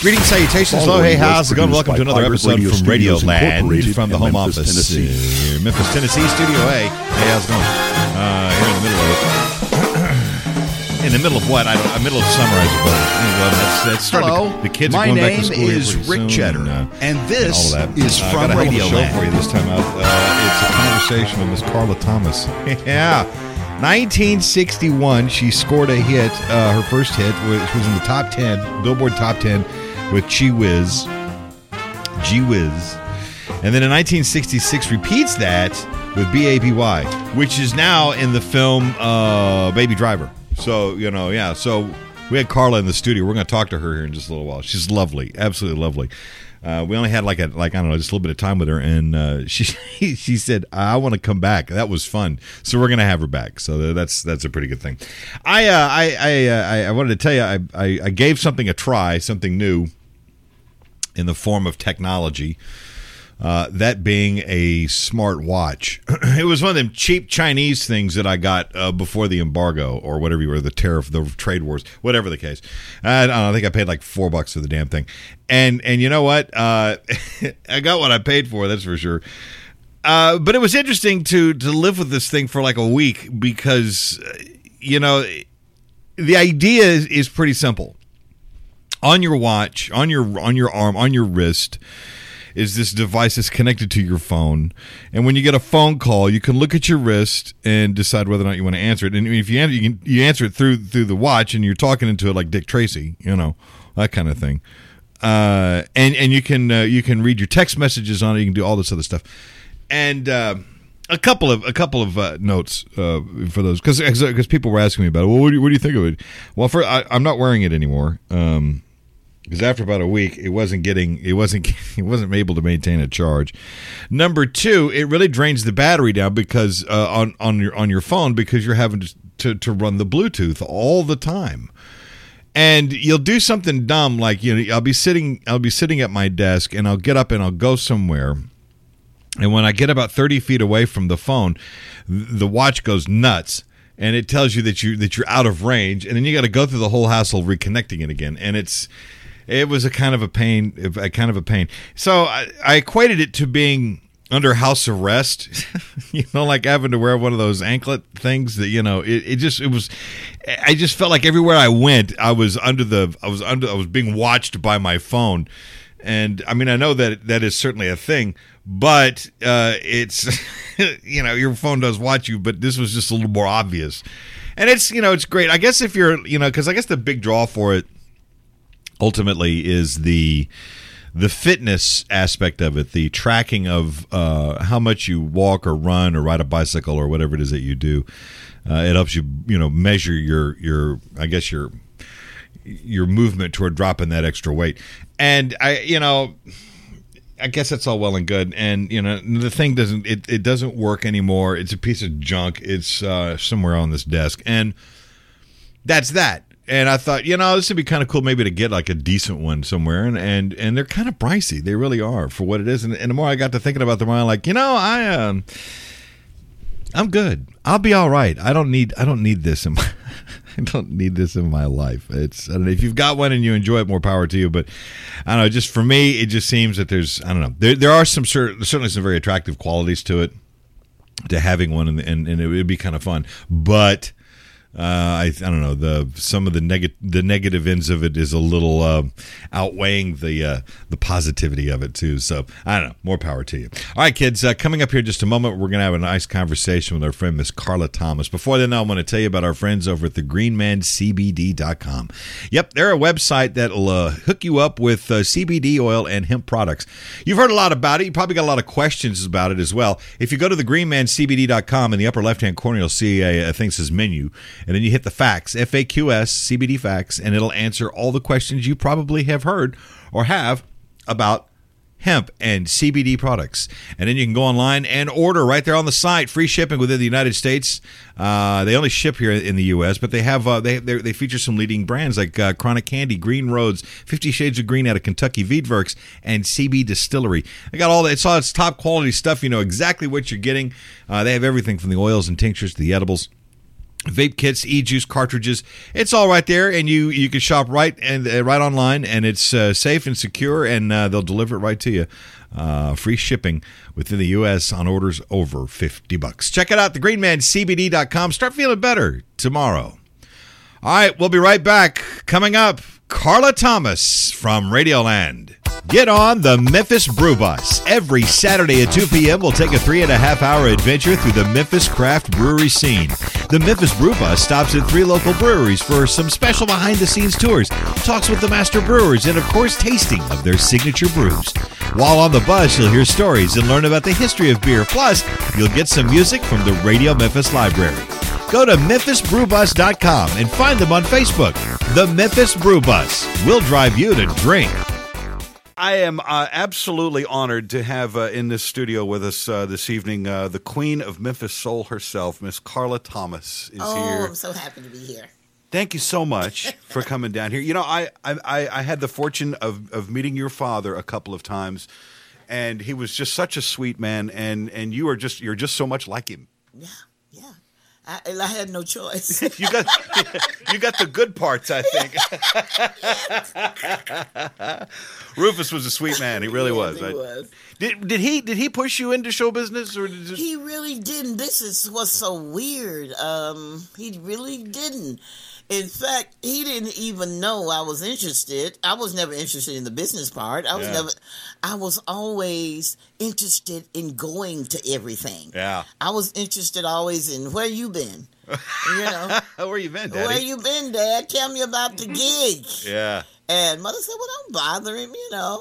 Greetings, salutations, hello, hey, how's it going? Welcome to another episode from Radio Land, from the home office, Memphis, Tennessee, Studio A. Hey, how's it going? Here in the middle of it. In the middle of what? Middle of summer, I suppose. That's Hello, the kids my are going back to name school is pretty Rick soon, Cheddar, and this is got from a hell of a Radio show Land. for you this time out. It's a conversation with Miss Carla Thomas. Yeah. 1961, she scored a hit, her first hit, which was in the top 10, Billboard Top 10, with Gee Whiz. And then in 1966, repeats that with B.A.B.Y., which is now in the film Baby Driver. So, so we had Carla in the studio. We're going to talk to her here in just a little while. She's lovely, absolutely lovely. We only had just a little bit of time with her, and she said, "I want to come back." That was fun, so we're gonna have her back. So that's a pretty good thing. I wanted to tell you, I gave something a try, something new, in the form of technology. That being a smart watch. It was one of them cheap Chinese things that I got before the embargo or whatever you were, the tariff, the trade wars, whatever the case. I don't know, I think I paid like $4 for the damn thing. And you know what? I got what I paid for, that's for sure. But it was interesting to live with this thing for like a week because, the idea is pretty simple. On your watch, on your arm, on your wrist, is this device that's connected to your phone. And when you get a phone call, you can look at your wrist and decide whether or not you want to answer it. And if you answer, you answer it through the watch, and you're talking into it like Dick Tracy, that kind of thing. And you can read your text messages on it. You can do all this other stuff. And a couple of notes for those, because people were asking me about it. Well, what do you think of it? Well, I'm not wearing it anymore. Because after about a week, it wasn't able to maintain a charge. Number two, it really drains the battery down because on your phone, because you're having to run the Bluetooth all the time. And you'll do something dumb like I'll be sitting at my desk, and I'll get up and I'll go somewhere. And when I get about 30 feet away from the phone, the watch goes nuts. And it tells you that you're out of range, and then you got to go through the whole hassle reconnecting it again. And it was a kind of a pain. So I equated it to being under house arrest, like having to wear one of those anklet things that, I just felt like everywhere I went, I was being watched by my phone. And I mean, I know that is certainly a thing, but it's, your phone does watch you, but this was just a little more obvious. And it's great. I guess if you're, because I guess the big draw for it ultimately is the fitness aspect of it, the tracking of how much you walk or run or ride a bicycle or whatever it is that you do. It helps you, measure your movement toward dropping that extra weight. And I guess that's all well and good. And the thing doesn't work anymore. It's a piece of junk. It's somewhere on this desk, and that's that. And I thought, this would be kind of cool maybe to get like a decent one somewhere. And they're kind of pricey. They really are for what it is. And the more I got to thinking about them, I'm like, I'm good. I'll be all right. I don't need this in my I don't need this in my life. I don't know, if you've got one and you enjoy it, more power to you. But I don't know. Just for me, it just seems that there's, I don't know. There are certainly some very attractive qualities to it, to having one, and it would be kind of fun. But I don't know, some of the negative ends of it is a little outweighing the positivity of it too. So I don't know, more power to you. All right, kids, coming up here in just a moment, we're gonna have a nice conversation with our friend Miss Carla Thomas. Before then, I want to tell you about our friends over at thegreenmancbd.com. Yep, they're a website that'll hook you up with CBD oil and hemp products. You've heard a lot about it. You probably got a lot of questions about it as well. If you go to thegreenmancbd.com, in the upper left hand corner, you'll see a thing that says menu. And then you hit the facts, FAQS, CBD facts, and it'll answer all the questions you probably have heard or have about hemp and CBD products. And then you can go online and order right there on the site. Free shipping within the United States. They only ship here in the U.S., but they have they feature some leading brands like Chronic Candy, Green Roads, 50 Shades of Green out of Kentucky, Wiedwerks, and CB Distillery. They got all that. It's top quality stuff. You know exactly what you're getting. They have everything from the oils and tinctures to the edibles. vape kits, e-juice cartridges. It's all right there, and you can shop right online, and it's safe and secure, and they'll deliver it right to you. Free shipping within the U.S. on orders over $50. Check it out, thegreenmancbd.com. Start feeling better tomorrow. All right, we'll be right back. Coming up, Carla Thomas from Radioland. Get on the Memphis Brew Bus. Every Saturday at 2 p.m., we'll take a 3.5-hour adventure through the Memphis craft brewery scene. The Memphis Brew Bus stops at 3 local breweries for some special behind-the-scenes tours, talks with the master brewers, and, of course, tasting of their signature brews. While on the bus, you'll hear stories and learn about the history of beer. Plus, you'll get some music from the Radio Memphis Library. Go to MemphisBrewBus.com and find them on Facebook. The Memphis Brew Bus. We'll drive you to drink. I am absolutely honored to have in this studio with us this evening the Queen of Memphis Soul herself, Miss Carla Thomas, is here. Oh, I'm so happy to be here. Thank you so much for coming down here. You know, I had the fortune of meeting your father a couple of times, and he was just such a sweet man, and you're just so much like him. Yeah. I had no choice. you got the good parts, I think. Rufus was a sweet man. He really was. He was. Did he push you into show business, or did he really didn't? This is what's so weird. He really didn't. In fact, he didn't even know I was interested. I was never interested in the business part. I was always interested in going to everything. Yeah. I was interested always in where you been. You know. Where you been, Daddy? Where you been, Dad? Tell me about the gig. Yeah. And Mother said, well, don't bother him, you know.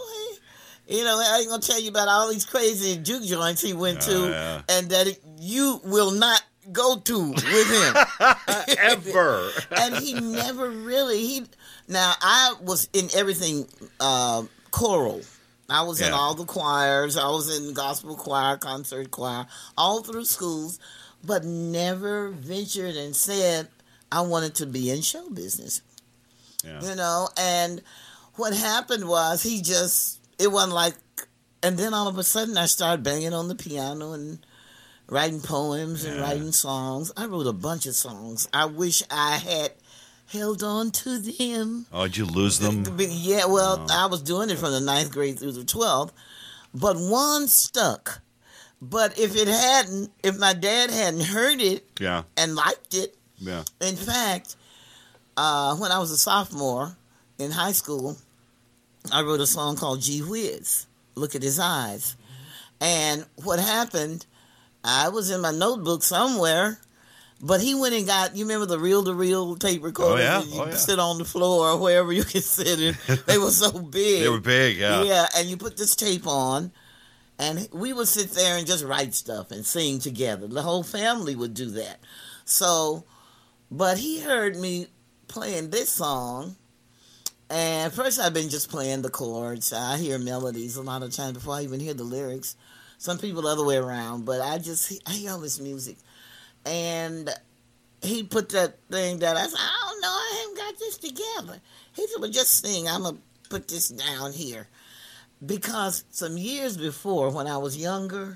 I ain't going to tell you about all these crazy juke joints he went to and that you will not go to with him. Ever. And he never really, now I was in everything choral. I was in all the choirs. I was in gospel choir, concert choir, all through schools, but never ventured and said I wanted to be in show business. Yeah. And what happened was it wasn't like, and then all of a sudden I started banging on the piano and writing poems and writing songs. I wrote a bunch of songs. I wish I had held on to them. Oh, did you lose them? Yeah, well, I was doing it from the 9th grade through the 12th, but one stuck. But if my dad hadn't heard it and liked it, in fact, when I was a sophomore in high school, I wrote a song called Gee Whiz, Look at His Eyes. And what happened, I was in my notebook somewhere, but he went and got, you remember the reel-to-reel tape recorders? You sit on the floor or wherever you could sit in. They were so big. They were big, yeah. Yeah, and you put this tape on, and we would sit there and just write stuff and sing together. The whole family would do that. So, but he heard me playing this song, and first I've been just playing the chords. I hear melodies a lot of times before I even hear the lyrics. Some people the other way around, but I hear all this music. And he put that thing down. I said, I don't know, I haven't got this together. He said, well, just sing. I'm going to put this down here. Because some years before, when I was younger,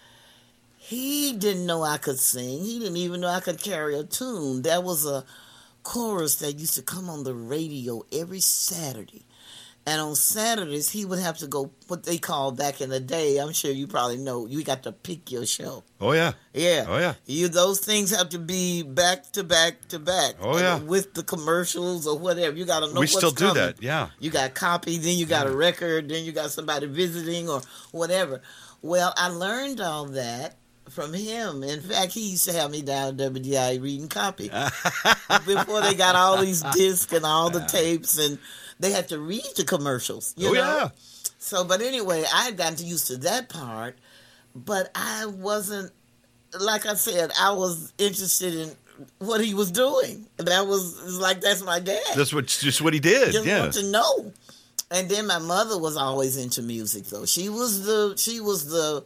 he didn't know I could sing. He didn't even know I could carry a tune. There was a chorus that used to come on the radio every Saturday. And on Saturdays, he would have to go, what they called back in the day, I'm sure you probably know, you got to pick your show. Oh, yeah. Yeah. Oh, yeah. Those things have to be back to back to back. Oh, yeah. With the commercials or whatever. You got to know what's coming. We still do that, yeah. You got copy, then you got a record, then you got somebody visiting or whatever. Well, I learned all that from him. In fact, he used to have me down at WDI reading copy. Before they got all these discs and all the tapes, and they had to read the commercials. You know? Yeah. So, but anyway, I had gotten used to that part, but I wasn't, like I said, I was interested in what he was doing. That was like, that's my dad. That's just what he did. Just want to know. And then my mother was always into music, though. She was the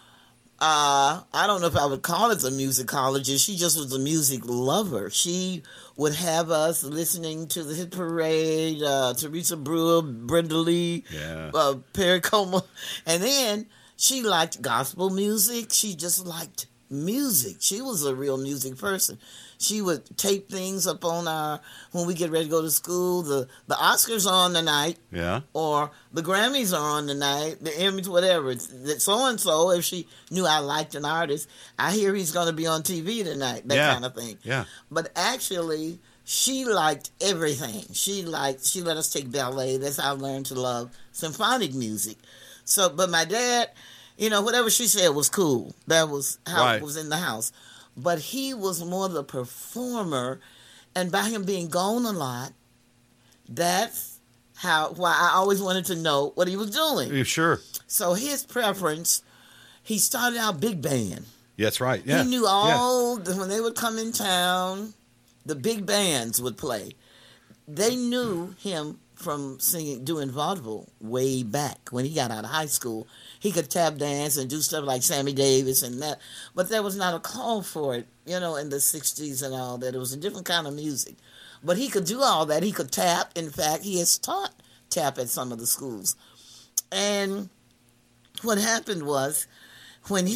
I don't know if I would call it a musicologist. She just was a music lover. She would have us listening to the Hit Parade, Teresa Brewer, Brenda Lee, Perry Como. And then she liked gospel music. She just liked music. She was a real music person. She would tape things up on when we get ready to go to school. The Oscars are on tonight, Yeah. or the Grammys are on tonight, the Emmys, whatever. That so and so, if she knew I liked an artist, I hear he's going to be on TV tonight. That kind of thing. Yeah. But actually, she liked everything. She let us take ballet. That's how I learned to love symphonic music. So, but my dad, whatever she said was cool. That was how it was in the house. But he was more the performer, and by him being gone a lot, that's why I always wanted to know what he was doing. Yeah, sure. So his preference, he started out big band. That's right. Yeah. He knew when they would come in town, the big bands would play. They knew him from doing vaudeville way back when he got out of high school. He could tap dance and do stuff like Sammy Davis and that, but there was not a call for it, in the 60s and all that. It was a different kind of music. But he could do all that. He could tap. In fact, he has taught tap at some of the schools. And what happened was when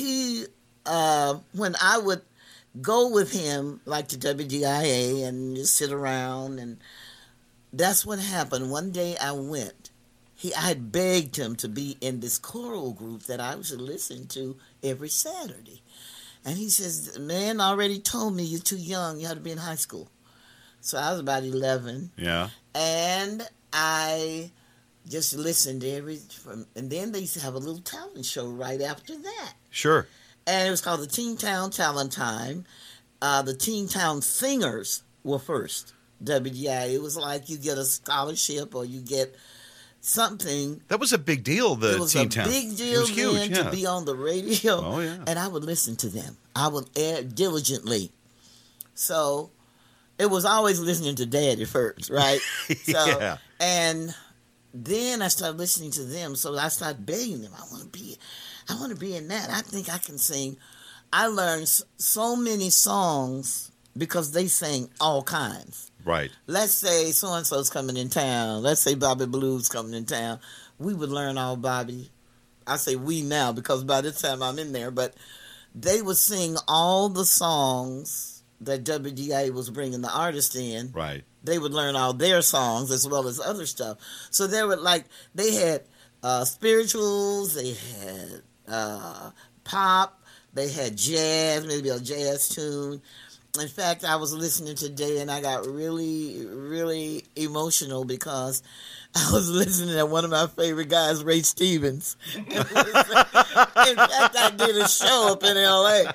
I would go with him, like to WDIA, and just sit around, and that's what happened. One day I went. I had begged him to be in this choral group that I was listening to every Saturday. And he says, man already told me you're too young. You had to be in high school. So I was about 11. Yeah. And I just listened to and then they used to have a little talent show right after that. Sure. And it was called the Teen Town Talent Time. The Teen Town Singers were first. WDI. It was like you get a scholarship or you get something. That was a big deal, It was Teen a Town. big deal It was huge, then yeah. to be on the radio. Oh, yeah. And I would listen to them. I would air diligently. So it was always listening to Daddy first, right? So, Yeah. And then I started listening to them. So I started begging them. I want to be in that. I think I can sing. I learned so many songs because they sang all kinds. Right. Let's say so-and-so's coming in town. Let's say Bobby Blue's coming in town. We would learn all Bobby. I say we now because by this time I'm in there. But they would sing all the songs that WDA was bringing the artist in. Right. They would learn all their songs as well as other stuff. So they had spirituals, they had pop, they had jazz, maybe a jazz tune. In fact, I was listening today and I got really, really emotional because I was listening to one of my favorite guys, Ray Stevens. In fact, I did a show up in L.A.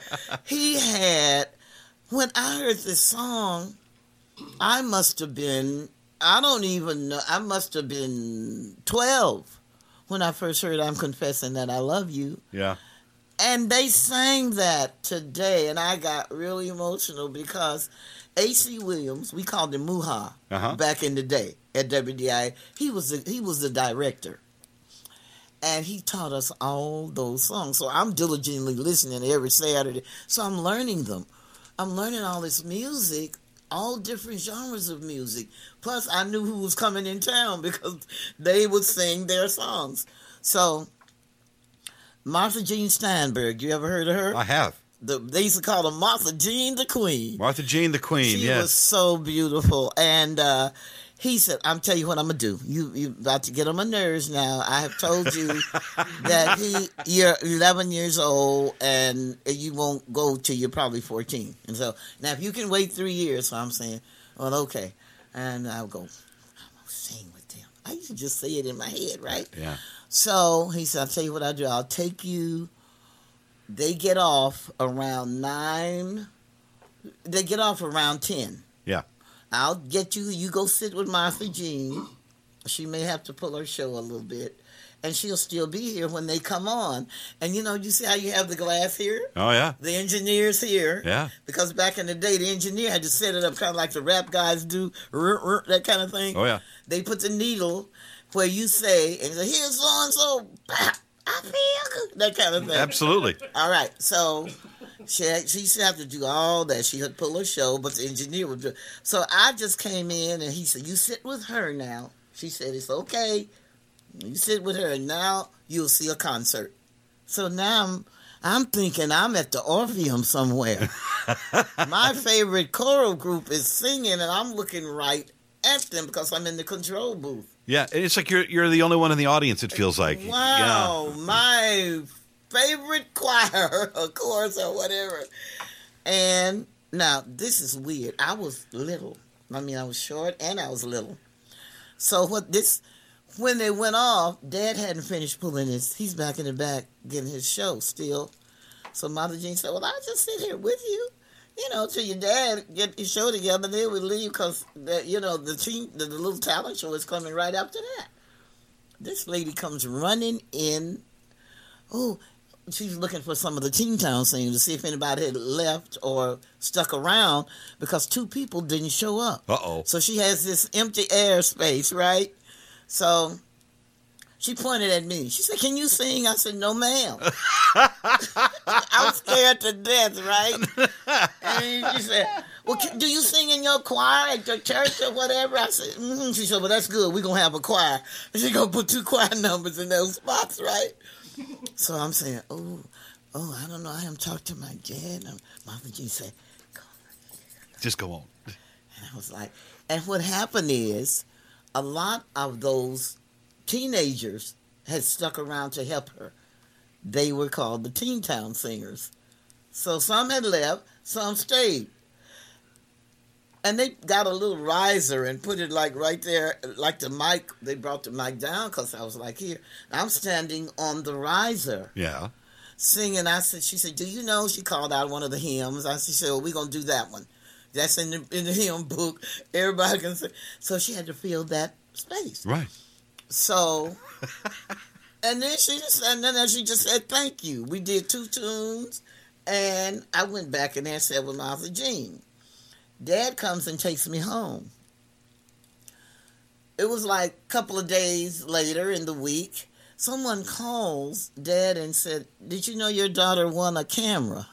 When I heard this song, I must have been 12 when I first heard I'm Confessing That I Love You. Yeah. And they sang that today, and I got really emotional because A.C. Williams, we called him Muha back in the day at WDI. He was the director, and he taught us all those songs. So I'm diligently listening every Saturday. So I'm learning them. I'm learning all this music, all different genres of music. Plus, I knew who was coming in town because they would sing their songs. So Martha Jean Steinberg, you ever heard of her? I have. They used to call her Martha Jean the Queen. Martha Jean the Queen, She was so beautiful. And he said, I'm telling you what I'm going to do. You about to get on my nerves now. I have told you that you're 11 years old and you won't go till you're probably 14. And so, now if you can wait 3 years, so I'm saying, well, okay. And I'll go, I'm going to sing with them. I used to just say it in my head, right? Yeah. So he said, I'll tell you what I'll do. I'll take you. They get off around 9. They get off around 10. Yeah. I'll get you. You go sit with Martha Jean. She may have to pull her show a little bit. And she'll still be here when they come on. And, you see how you have the glass here? Oh, yeah. The engineer's here. Yeah. Because back in the day, the engineer had to set it up kind of like the rap guys do, that kind of thing. Oh, yeah. They put the needle where you say, and say, here's so-and-so, I feel good, that kind of thing. Absolutely. All right, so she used to have to do all that. She would pull her show, but the engineer would do it. So I just came in, and he said, you sit with her now. She said, it's okay. You sit with her, and now you'll see a concert. So now I'm thinking I'm at the Orpheum somewhere. My favorite choral group is singing, and I'm looking right at them because I'm in the control booth. Yeah, it's like you're the only one in the audience, it feels like. Wow, Yeah. my favorite choir, or chorus, or whatever. And now, this is weird. I was little. I mean, I was short and I was little. So when they went off, Dad hadn't finished pulling he's back in the back getting his show still. So Mother Jean said, well, I'll just sit here with you, till your dad get your show together. Then we leave because, the little talent show is coming right after that. This lady comes running in. Oh, she's looking for some of the Teen Town singers to see if anybody had left or stuck around because 2 people didn't show up. Uh-oh. So she has this empty airspace, right? So she pointed at me. She said, can you sing? I said, no, ma'am. I was scared to death, right? And she said, well, do you sing in your choir at your church or whatever? I said, mm-hmm. She said, well, that's good. We're going to have a choir. And she's going to put 2 choir numbers in those spots, right? So I'm saying, oh, I don't know. I haven't talked to my dad. And Mother Jean said, go on. Just go on. And I was like, and what happened is a lot of those teenagers had stuck around to help her. They were called the Teen Town Singers. So some had left, some stayed. And they got a little riser and put it like right there, like the mic. They brought the mic down because I was like here. I'm standing on the riser. Yeah. Singing. She said, do you know? She called out one of the hymns. She said, well, we're going to do that one. That's in the hymn book. Everybody can sing. So she had to fill that space. Right. So, and then she just said, thank you. We did 2 tunes, and I went back in there and said with Martha Jean. Dad comes and takes me home. It was like a couple of days later in the week, someone calls Dad and said, did you know your daughter won a camera?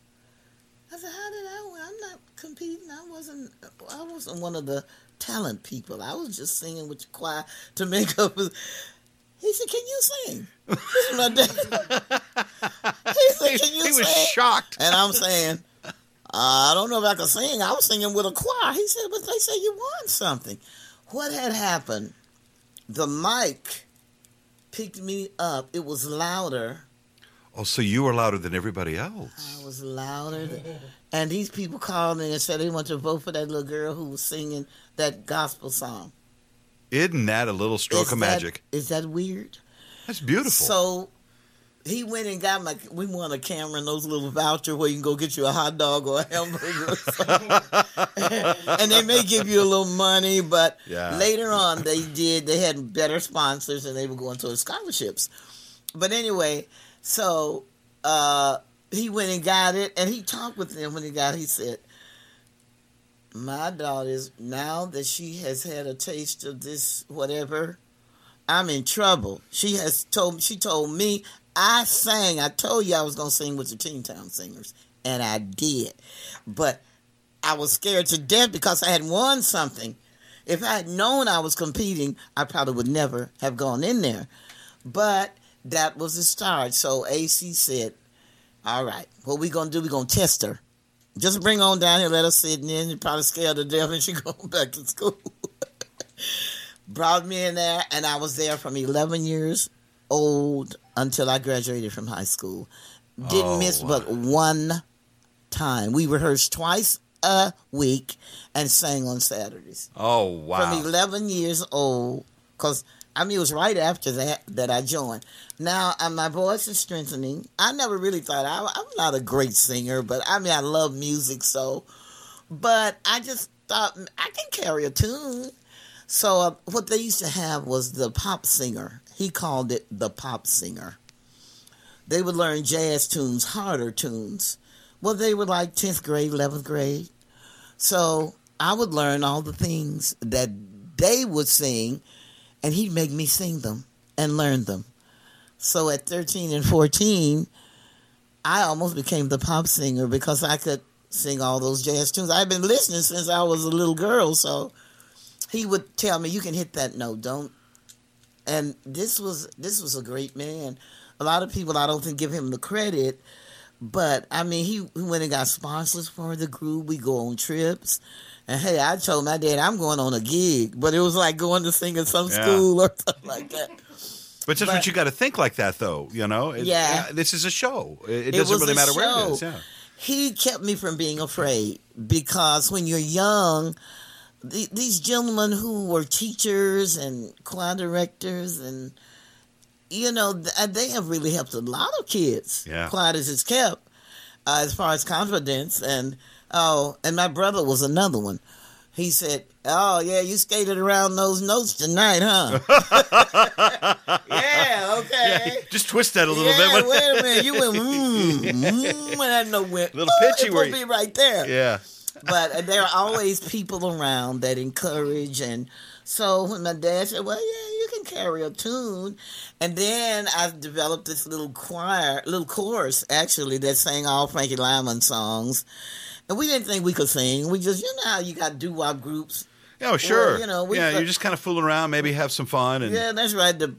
I said, how did I win? I'm not competing. I wasn't one of the talent people. I was just singing with the choir to make up. He said, can you sing? This is my dad. He said, can you sing? He was shocked. And I'm saying, I don't know if I can sing. I was singing with a choir. He said, but they say you won something. What had happened? The mic picked me up. It was louder. Oh, so you were louder than everybody else. I was louder. And these people called me and said they want to vote for that little girl who was singing that gospel song. Isn't that a little stroke of magic? Is that weird? That's beautiful. So he went and got we won a camera and those little voucher where you can go get you a hot dog or a hamburger or something. And they may give you a little money, but later on they had better sponsors and they were going towards scholarships. But anyway, so he went and got it and he talked with them when he got it. He said, my daughter, now that she has had a taste of this whatever, I'm in trouble. She told me, I told you I was going to sing with the Teen Town Singers, and I did. But I was scared to death because I had won something. If I had known I was competing, I probably would never have gone in there. But that was the start. So AC said, all right, what we going to do, we're going to test her. Just bring her on down here, let her sit in there, and probably scared to death, and she go back to school. Brought me in there, and I was there from 11 years old until I graduated from high school. Didn't miss but one time. We rehearsed twice a week and sang on Saturdays. Oh, wow. From 11 years old, because, it was right after that I joined. Now, my voice is strengthening. I never really thought, I'm not a great singer, but, I love music, but I just thought, I can carry a tune. So what they used to have was the pop singer. He called it the pop singer. They would learn jazz tunes, harder tunes. Well, they were like 10th grade, 11th grade. So I would learn all the things that they would sing, and he'd make me sing them and learn them. So at 13 and 14, I almost became the pop singer because I could sing all those jazz tunes. I've been listening since I was a little girl, so he would tell me, you can hit that note, don't. And this was a great man. A lot of people, I don't think, give him the credit But I mean, he went and got sponsors for the group. We go on trips. And hey, I told my dad I'm going on a gig, but it was like going to sing in some school or something like that. But just what you got to think like that, though. You know, this is a show. It doesn't really matter where it is. Yeah. He kept me from being afraid because when you're young, these gentlemen who were teachers and choir directors and they have really helped a lot of kids. Yeah. Quiet as it's kept, as far as confidence and my brother was another one. He said, "Oh yeah, you skated around those notes tonight, huh?" Yeah, okay. Yeah, just twist that a little bit. Wait a minute, you went when that note went little pitchy. It will be right there. Yeah. But there are always people around that encourage, and so when my dad said, "Well, yeah, you can carry a tune," and then I developed this little chorus actually that sang all Frankie Lyman songs. And we didn't think we could sing. We just, how you got doo-wop groups. Oh, sure. Or, you're just kind of fooling around, maybe have some fun. And yeah, that's right. We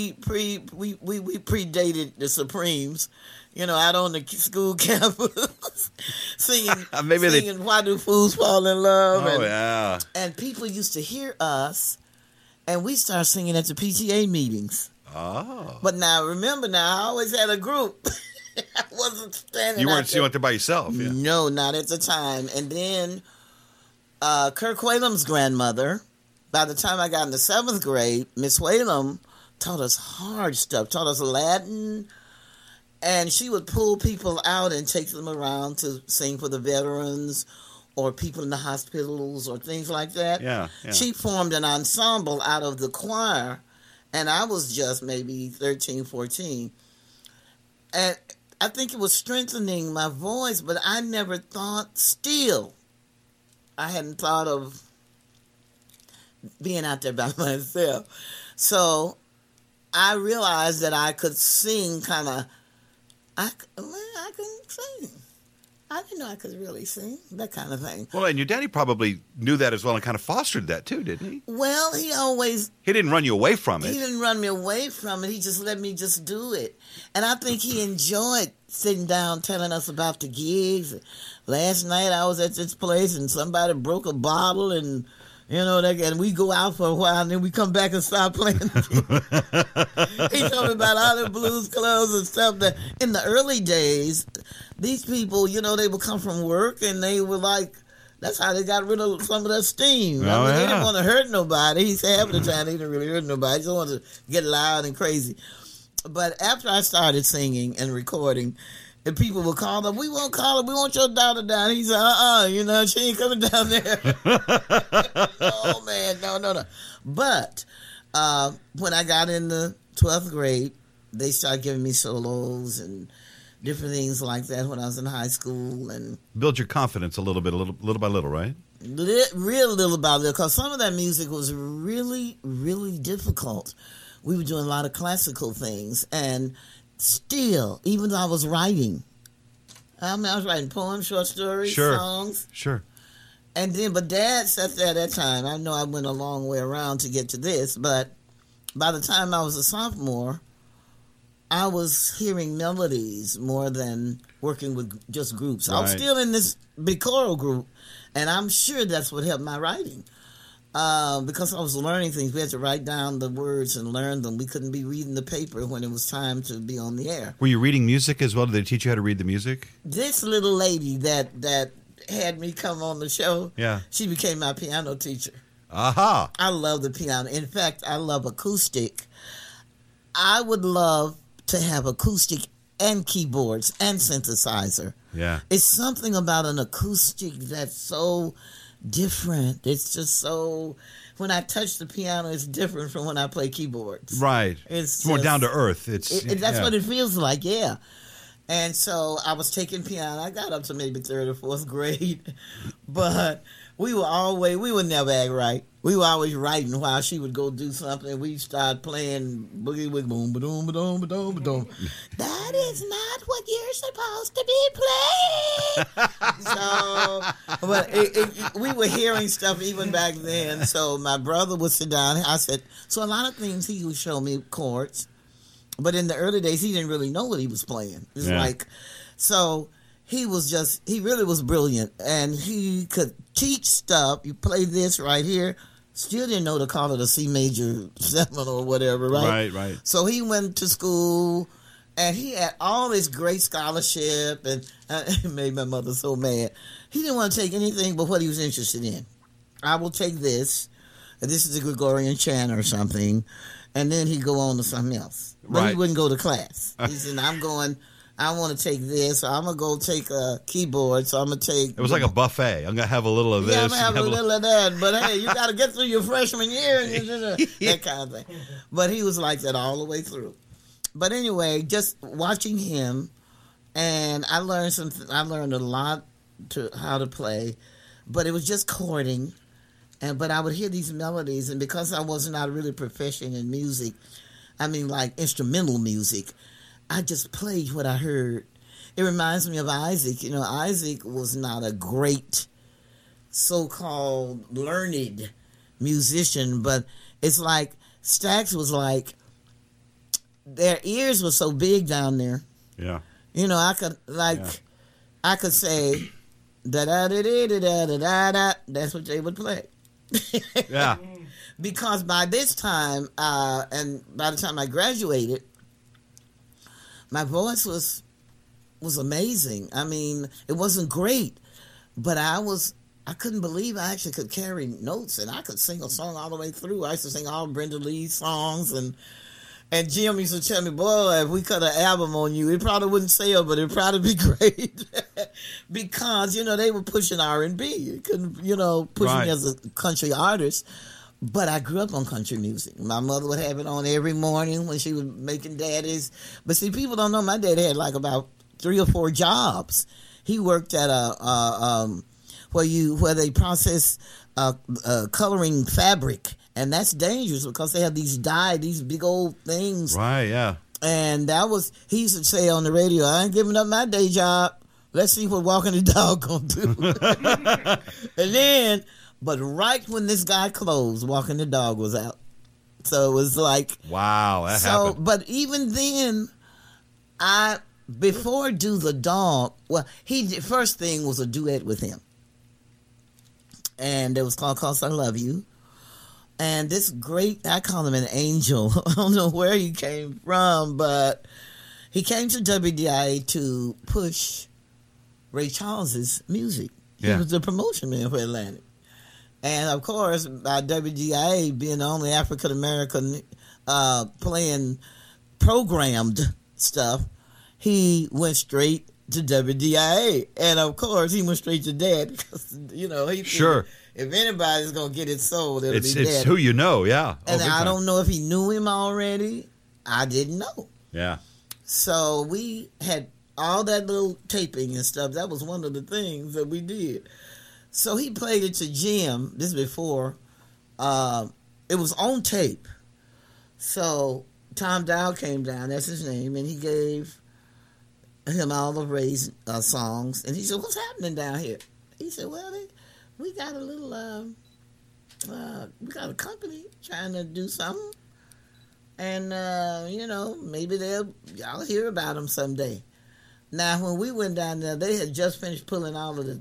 predated the Supremes, out on the school campus, singing Why Do Fools Fall in Love? Oh, yeah. And people used to hear us, and we started singing at the PTA meetings. Oh. But remember, I always had a group. I wasn't standing. You weren't there by yourself. Yeah. No, not at the time. And then Kirk Whalem's grandmother. By the time I got in the 7th grade, Miss Whalem taught us hard stuff. Taught us Latin, and she would pull people out and take them around to sing for the veterans or people in the hospitals or things like that. Yeah. She formed an ensemble out of the choir, and I was just maybe 13, 14. And I think it was strengthening my voice, but I never thought I hadn't thought of being out there by myself. So I realized that I could sing I can sing. I didn't know I could really sing, that kind of thing. Well, and your daddy probably knew that as well and kind of fostered that too, didn't he? Well, he didn't run you away from it. He didn't run me away from it. He just let me just do it. And I think he enjoyed sitting down telling us about the gigs. Last night I was at this place and somebody broke a bottle and and we go out for a while and then we come back and start playing. He told me about all the blues clubs and stuff that in the early days, these people, they would come from work and they were like, that's how they got rid of some of their steam. They didn't want to hurt nobody. He said half the time they didn't really hurt nobody. They just wanted to get loud and crazy. But after I started singing and recording, and people would call them, we won't call her, we want your daughter down. He said, she ain't coming down there. Oh, man, no. But when I got in the 12th grade, they started giving me solos and different things like that when I was in high school. And build your confidence a little bit, little by little, right? Real little by little, because some of that music was really, really difficult. We were doing a lot of classical things, and still, even though I was writing, I was writing poems, short stories, songs. Sure. And then, but Dad sat there at that time. I know I went a long way around to get to this, but by the time I was a sophomore, I was hearing melodies more than working with just groups. Right. I was still in this big choral group, and I'm sure that's what helped my writing. Because I was learning things. We had to write down the words and learn them. We couldn't be reading the paper when it was time to be on the air. Were you reading music as well? Did they teach you how to read the music? This little lady that had me come on the show, yeah, she became my piano teacher. Aha! I love the piano. In fact, I love acoustic. I would love to have acoustic and keyboards and synthesizer. Yeah. It's something about an acoustic that's so different. It's just so, when I touch the piano, it's different from when I play keyboards. Right. It's more down to earth. That's what it feels like, yeah. And so I was taking piano. I got up to maybe 3rd or 4th grade, but we would never act right. We were always writing while she would go do something. We'd start playing boogie wig boom ba doom ba doom ba doom ba doom. That is not what you're supposed to be playing. So, but we were hearing stuff even back then. So my brother would sit down. I said, so a lot of things he would show me chords. But in the early days, he didn't really know what he was playing. It's like, So he really was brilliant, and he could teach stuff. You play this right here. Still didn't know to call it a C major 7 or whatever, right? Right. So he went to school, and he had all this great scholarship, and it made my mother so mad. He didn't want to take anything but what he was interested in. I will take this, and this is a Gregorian chant or something, and then he'd go on to something else. But he wouldn't go to class. He said, I want to take this, so I'm going to go take a keyboard, so I'm going to take... It was like a buffet. I'm going to have a little of this. Yeah, I'm going to have a little of that, but hey, you got to get through your freshman year, that kind of thing. But he was like that all the way through. But anyway, just watching him, and I learned a lot how to play, but it was just chording, but I would hear these melodies, and because I was not really proficient in music, I mean like instrumental music, I just played what I heard. It reminds me of Isaac. You know, Isaac was not a great so-called learned musician, but it's like Stax was like, their ears were so big down there. Yeah. You know, I could say da da da da da da da da. That's what they would play. Yeah. Because by this time, and by the time I graduated, my voice was amazing. I mean, it wasn't great, but I couldn't believe I actually could carry notes, and I could sing a song all the way through. I used to sing all Brenda Lee's songs, and Jim used to tell me, boy, if we cut an album on you, it probably wouldn't sell, but it'd probably be great. Because, you know, they were pushing R&B. You couldn't, push me as a country artist. But I grew up on country music. My mother would have it on every morning when she was making daddies. But see, people don't know my daddy had like about 3 or 4 jobs. He worked at where they process coloring fabric, and that's dangerous because they have these big old things. Right, yeah. And he used to say on the radio, I ain't giving up my day job. Let's see what Walking the Dog gonna do. And then, but right when this guy closed, Walking the Dog was out. So it was like, wow, that happened. But even then, before Do the Dog, well, first thing was a duet with him. And it was called Cause I Love You. And this great, I call him an angel. I don't know where he came from, but he came to WDIA to push Ray Charles's music. He was the promotion man for Atlantic. And of course, by WDIA being the only African American playing programmed stuff, he went straight to WDIA. And of course, he went straight to Dad because, he sure. If anybody's going to get it sold, it'll be Dad. It's who you know, yeah. And I don't know if he knew him already. I didn't know. Yeah. So we had all that little taping and stuff. That was one of the things that we did. So he played it to Jim. This is before. It was on tape. So Tom Dow came down. That's his name. And he gave him all of Ray's songs. And he said, what's happening down here? He said, well, we got a little, we got a company trying to do something. And, maybe y'all hear about them someday. Now, when we went down there, they had just finished pulling all of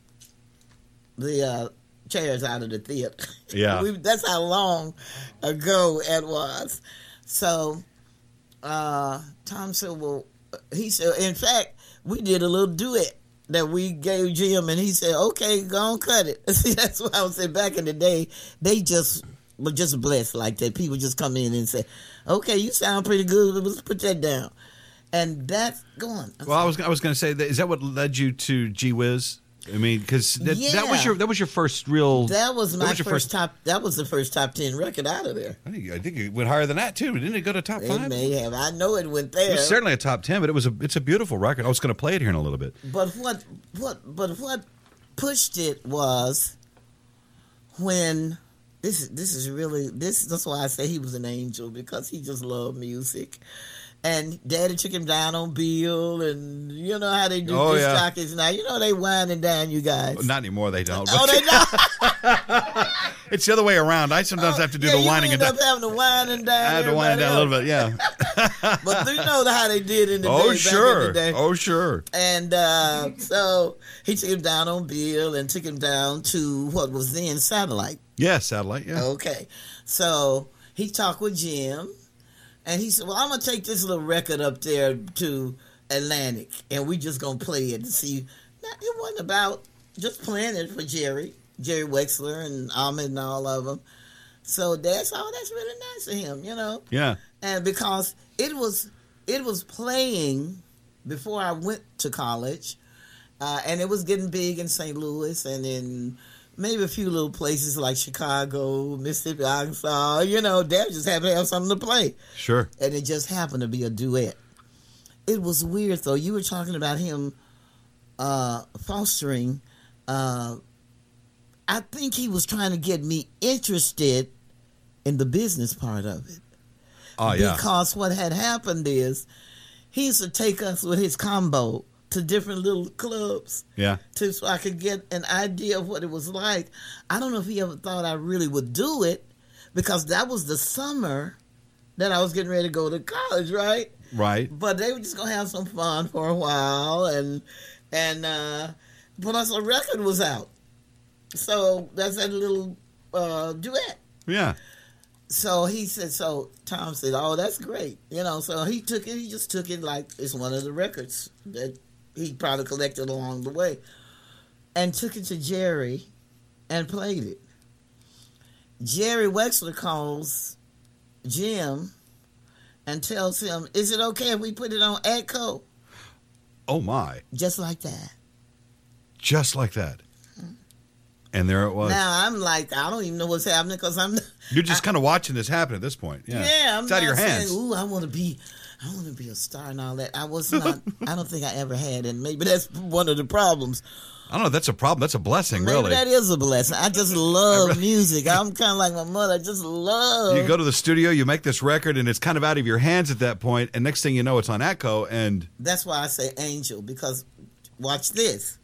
the chairs out of the theater. Yeah. That's how long ago it was. So, Tom said, he said, in fact, we did a little duet that we gave Jim, and he said, okay, go on, cut it. See, that's what I would say. Back in the day, they just were just blessed like that. People just come in and say, okay, you sound pretty good, let's put that down. And that's going. Well, I was going to say, is that what led you to Gee Whiz? I mean, because that was your first real. That was my first top. That was the first top 10 record out of there. I think it went higher than that too. Didn't it go to top 5? It may have. I know it went there. It was certainly a top 10, but it's a beautiful record. I was going to play it here in a little bit. But what pushed it was when this is really this. That's why I say he was an angel, because he just loved music. And Daddy took him down on Bill, and you know how they do disc jockeys now. You know they winding down you guys. Not anymore, they don't. Oh, they don't? It's the other way around. I sometimes have to do the whining and and up having to whine and dine. I had to wind down a little bit, yeah. But you know how they did in the day. Oh, back sure. in the day. Oh, sure. And so he took him down on Bill and took him down to what was then Satellite. Yeah, Satellite, yeah. Okay. So he talked with Jim, and he said, well, I'm going to take this little record up there to Atlantic, and we just going to play it to see. Now, it wasn't about just playing it for Jerry Wexler and Ahmed and all of them. So that's really nice of him, you know. Yeah. And because it was playing before I went to college, and it was getting big in St. Louis and in maybe a few little places like Chicago, Mississippi, Arkansas. You know, Dad just happened to have something to play. Sure. And it just happened to be a duet. It was weird, though. You were talking about him fostering. I think he was trying to get me interested in the business part of it. Oh, yeah. Because what had happened is he used to take us with his combo to different little clubs. Yeah. So I could get an idea of what it was like. I don't know if he ever thought I really would do it, because that was the summer that I was getting ready to go to college, right? Right. But they were just gonna have some fun for a while, and plus a record was out, so that's that little duet. Yeah. So he said, so Tom said, oh, that's great. You know, so he just took it like it's one of the records that he probably collected along the way, and took it to Jerry and played it. Jerry Wexler calls Jim and tells him, is it okay if we put it on Atco? Oh, my. Just like that. Just like that. And there it was. Now I'm like, I don't even know what's happening, because You're just kind of watching this happen at this point. Yeah. I'm it's out of your hands. saying, ooh, I want to be a star and all that. I was not. I don't think I ever had, and maybe that's one of the problems. I don't know. That's a problem. That's a blessing, Maybe really. that is a blessing. I just love music. I'm kind of like my mother. I just love. You go to the studio, you make this record, and it's kind of out of your hands at that point, and next thing you know, it's on Atco, and that's why I say angel, because watch this.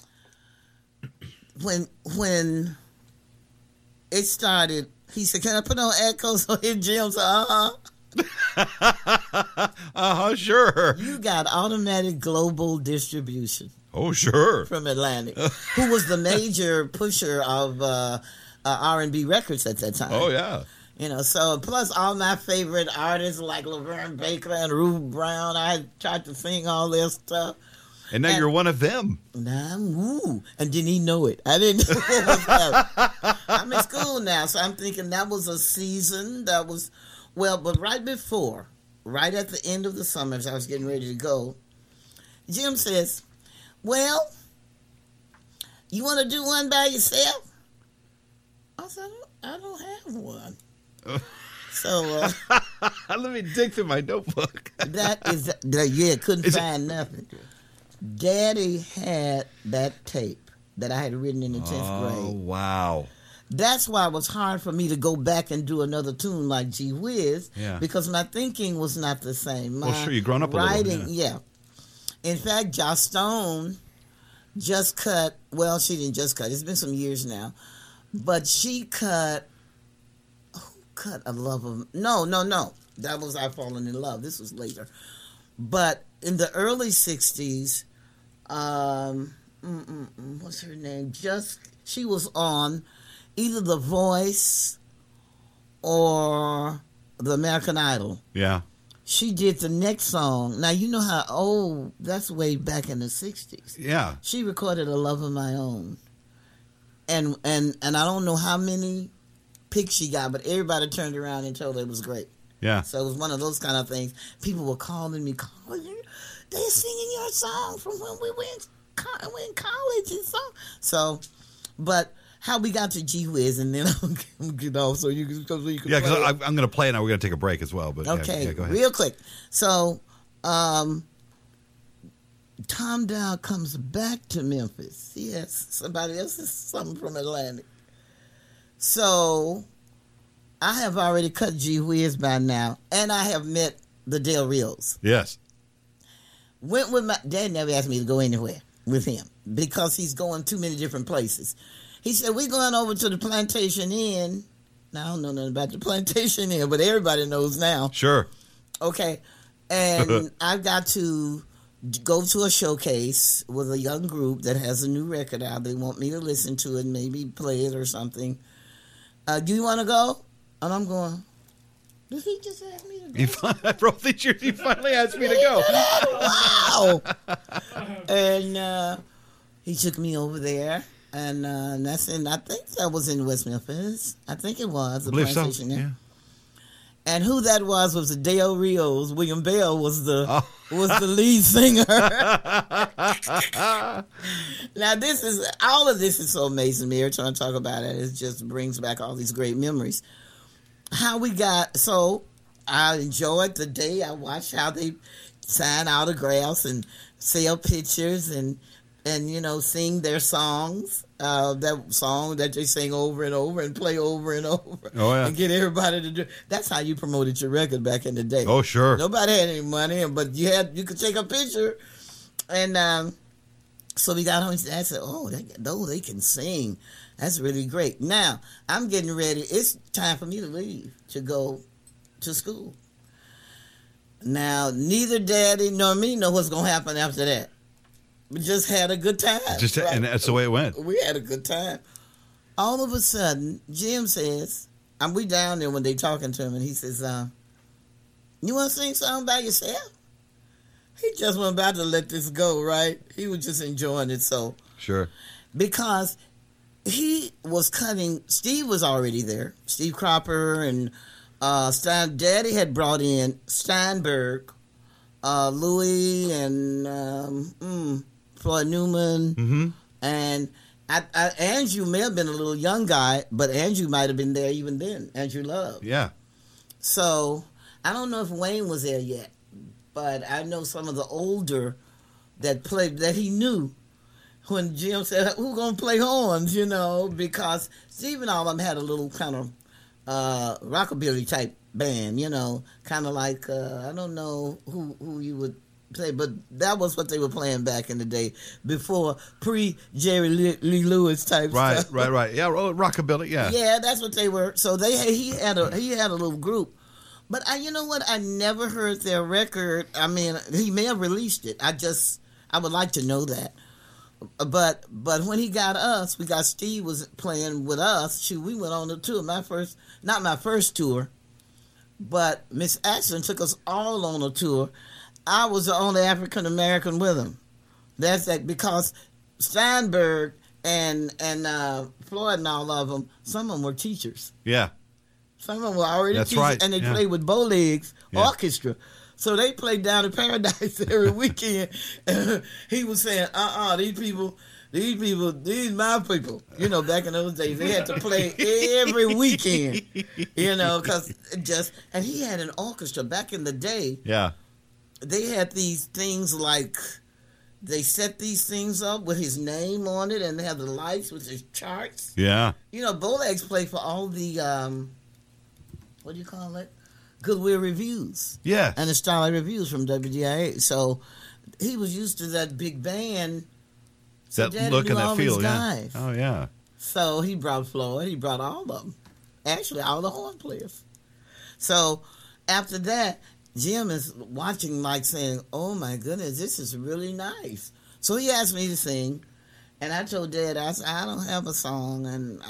When it started, he said, "Can I put on Atco?" So his Jim said, sure. You got automatic global distribution. Oh, sure. From Atlantic, who was the major pusher of R&B records at that time. Oh, yeah. You know, so plus all my favorite artists like Laverne Baker and Ruth Brown. I tried to sing all their stuff. And now you're one of them. Now I'm woo. And didn't he know it? I didn't know what was happening. I'm in school now, so I'm thinking that was a season that was, but right at the end of the summer, as I was getting ready to go, Jim says, well, you want to do one by yourself? I said, I don't have one. So let me dig through my notebook. Couldn't find nothing. Daddy had that tape that I had written in the 10th grade. Oh, wow. That's why it was hard for me to go back and do another tune like Gee Whiz, because my thinking was not the same. Well, sure, you've grown up a little. Writing, yeah. In fact, Joss Stone just cut, she didn't just cut, it's been some years now, but she cut A Love of, no, that was I Fallen in Love, this was later. But in the early 60s, what's her name? She was on either The Voice or The American Idol. Yeah. She did the next song. Now, you know how old, that's way back in the 60s. Yeah. She recorded A Love of My Own. And I don't know how many picks she got, but everybody turned around and told her it was great. Yeah. So it was one of those kind of things. People were calling me, they're singing your song from when we went in college and so. But how we got to Gee Whiz, and then I'll get off so you can Yeah, because I'm going to play it now. We're going to take a break as well. But okay, go ahead. Real quick. So Tom Dowd comes back to Memphis. Yes, somebody else is something from Atlantic. So I have already cut Gee Whiz by now, and I have met the Del Reals. Yes. Went with my dad. Never asked me to go anywhere with him because he's going too many different places. He said, we going over to the Plantation Inn. Now, I don't know nothing about the Plantation Inn, but everybody knows now. Sure. Okay. And I've got to go to a showcase with a young group that has a new record out. They want me to listen to it, maybe play it or something. Do you want to go? And I'm going, did he just ask me to go? I wrote the shirt. He finally asked me to go. Wow. And he took me over there. And that's in, I think that was in West Memphis. I think it was. I believe so. Plantation, Yeah. And who that was the Del Rios. William Bell was the lead singer. Now all of this is so amazing. Every time I talk about it, it just brings back all these great memories. So I enjoyed the day. I watched how they sign autographs and sell pictures and sing their songs. That song that they sing over and over and play over and over. Oh, yeah. And get everybody to do. That's how you promoted your record back in the day. Oh, sure. Nobody had any money, but you could take a picture. And so we got home and I said, they can sing. That's really great. Now, I'm getting ready. It's time for me to leave to go to school. Now, neither Daddy nor me know what's going to happen after that. We just had a good time. And that's the way it went. We had a good time. All of a sudden, Jim says, we down there when they talking to him, and he says, you want to sing something by yourself? He just wasn't about to let this go, right? He was just enjoying it so. Sure. Because he was cutting, Steve was already there. Steve Cropper and Daddy had brought in Steinberg, Louis, and Floyd Newman. Mm-hmm. And Andrew may have been a little young guy, but Andrew might have been there even then. Andrew Love. Yeah. So I don't know if Wayne was there yet, but I know some of the older that he knew when Jim said, "Who's gonna play horns?" Because Steve and all of them had a little kind of rockabilly type band, kind of like I don't know who you would play, but that was what they were playing back in the day before pre-Jerry Lee Lewis type stuff. Right. Yeah, rockabilly. Yeah. Yeah, that's what they were. So he had a little group, but you know what? I never heard their record. I mean, he may have released it. I would like to know that. But when he got us, we got Steve was playing with us. We went on the tour. Not my first tour, but Miss Ashton took us all on a tour. I was the only African American with him. That's that because Steinberg and Floyd and all of them, some of them were teachers. Yeah. Some of them were already That's teachers, right. and they Yeah. played with Bowlegs Yeah. Orchestra. So they played down in Paradise every weekend. And he was saying, these my people. Back in those days, they had to play every weekend, and he had an orchestra back in the day. Yeah. They had these things like, they set these things up with his name on it, and they have the lights with his charts. Yeah. Bowlegs played for all the, what do you call it? Goodwill Reviews. Yeah. And the Starlight Reviews from WDIA. So he was used to that big band. So That Daddy look knew and all that feel. these Yeah. guys. Oh, yeah. So he brought Floyd. He brought all of them. Actually, all the horn players. So after that, Jim is watching like saying, oh, my goodness, this is really nice. So he asked me to sing. And I told Dad, I said, I don't have a song. And,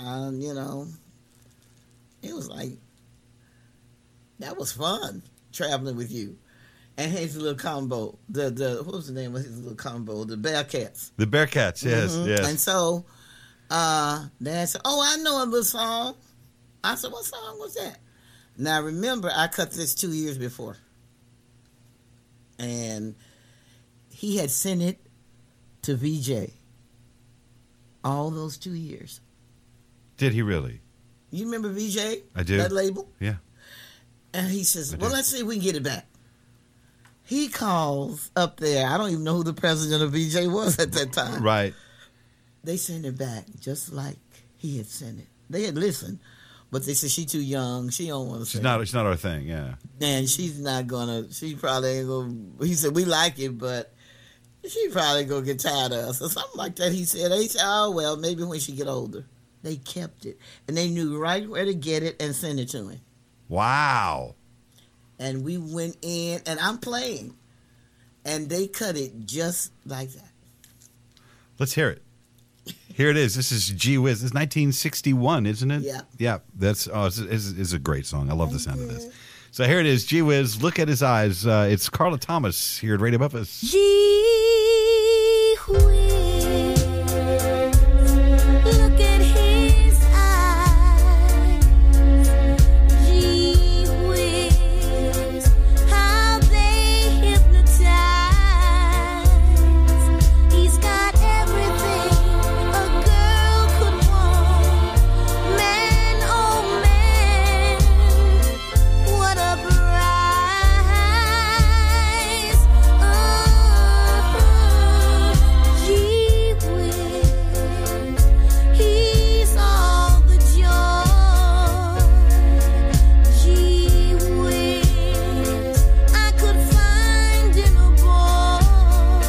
it was like, that was fun, traveling with you. And his little combo, what was the name of his little combo? The Bearcats. The Bearcats, yes, Mm-hmm. yes. And so Dad said, oh, I know a little song. I said, what song was that? Now, remember, I cut this 2 years before. And he had sent it to VJ all those 2 years. Did he really? You remember VJ? I do. That label? Yeah. And he says, I well, do. let's see if we can get it back. He calls up there. I don't even know who the president of VJ was at that time. Right. They sent it back just like he had sent it. They had listened, but they said, she too young. She don't want to She's sing. not our thing, yeah. And she's not going to, she probably ain't going to, he said, we like it, but she probably going to get tired of us or something like that. He said, oh, well, maybe when she get older. They kept it. And they knew right where to get it and send it to him. Wow. And we went in, and I'm playing. And they cut it just like that. Let's hear it. Here it is. This is Gee Whiz. This is 1961, isn't it? Yeah. Yeah. That's it's a great song. I love the sound of this. So here it is. Gee Whiz. Look at his eyes. It's Carla Thomas here at Radio Memphis. Gee whiz, look at his eyes. Gee whiz, how they hypnotize. He's got everything a girl could want. Man, oh man, what a prize. Gee whiz, he's all the joy. Gee whiz, I could find in a boy.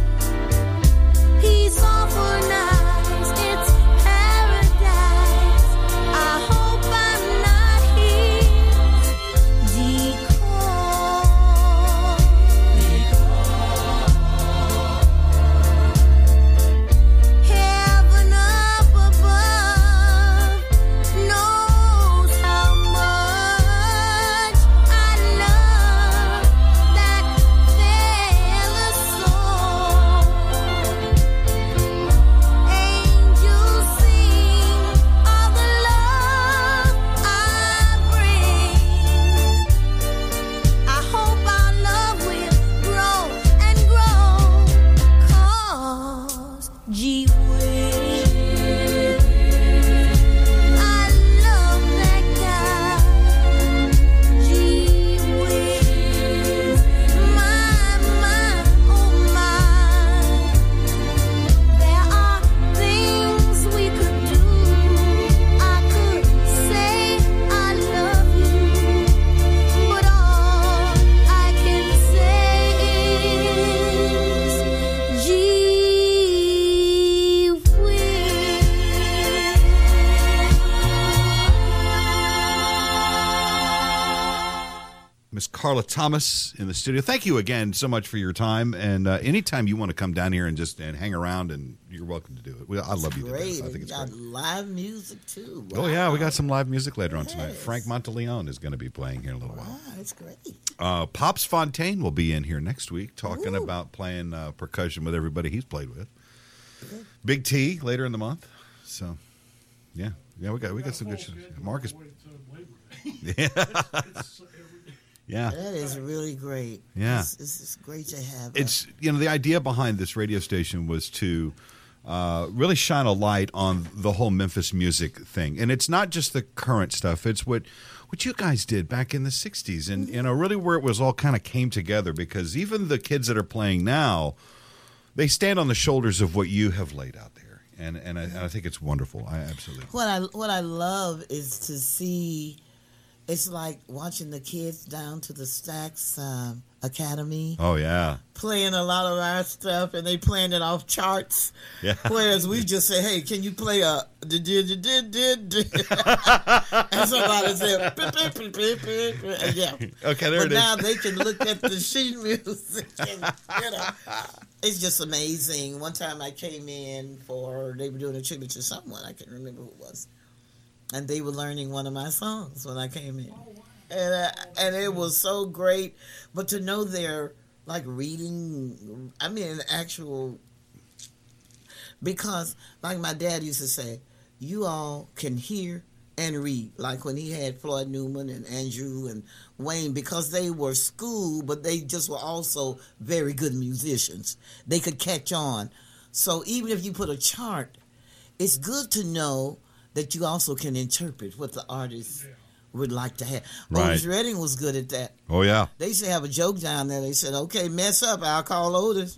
He's awful nice, it's paradise. I hope I'm not his decoy. Heaven up above knows how much I love that fella's soul. Angels sing all the love I bring. I hope our love will grow and grow. 'Cause gee whiz, I love that guy. Gee whiz, my, oh my. There are things we could do. I could say I love you, but all I can say is gee whiz. Miss Carla Thomas in the studio. Thank you again so much for your time. And anytime you want to come down here and just hang around, and you're welcome to do it. I love you to Great. death. I think it's got great. live music, too. Oh, yeah. We Wow. got some live music later on tonight. Yes. Frank Monteleone is going to be playing here in a little while. Wow, that's great. Pops Fontaine will be in here next week talking Ooh. about playing percussion with everybody he's played with. Big T later in the month. So, yeah, we got some good shit. Marcus, yeah, That is really great. Yeah. It's great to have. it's the idea behind this radio station was to really shine a light on the whole Memphis music thing, and it's not just the current stuff. It's what you guys did back in the '60s, and really where it was all kind of came together. Because even the kids that are playing now, they stand on the shoulders of what you have laid out there, and I think it's wonderful. I absolutely. What I love is to see. It's like watching the kids down to the Stax Academy Oh yeah, playing a lot of our stuff, and they playing it off charts. yeah. Whereas we just say, "Hey, can you play a did?" And somebody said, and yeah. Okay, there But it is. now they can look at the sheet music, and it's just amazing. One time I came in they were doing a tribute to someone, I can't remember who it was, and they were learning one of my songs when I came in, and it was so great. But to know they're like reading, I mean, an actual, because like my dad used to say, you all can hear and read, like when he had Floyd Newman and Andrew and Wayne, because they were school, but they just were also very good musicians. They could catch on. So even if you put a chart, it's good to know that you also can interpret what the artist would like to have. Right. Otis Redding was good at that. Oh yeah. They used to have a joke down there. They said, "Okay, mess up, I'll call Otis."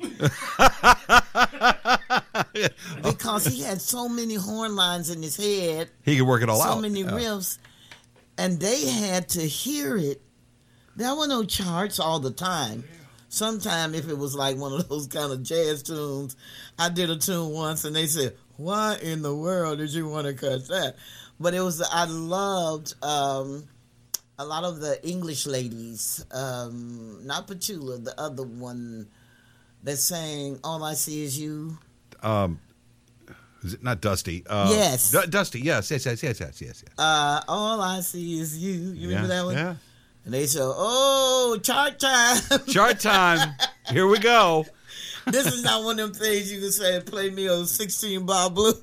Because he had so many horn lines in his head, He could work it all out. so many Yeah. riffs, and they had to hear it. There were no charts all the time. sometime if it was like one of those kind of jazz tunes, I did a tune once and they said, "Why in the world did you want to cut that?" But it was, I loved a lot of the English ladies, not Petula, the other one that sang "All I See Is You." Is it not Dusty? Yes. Dusty. Yes. All I See Is You. You remember that one? Yeah. And they said, "Oh, chart time." Chart time. Here we go. This is not one of them things you can say, "Play me a 16-bar blues."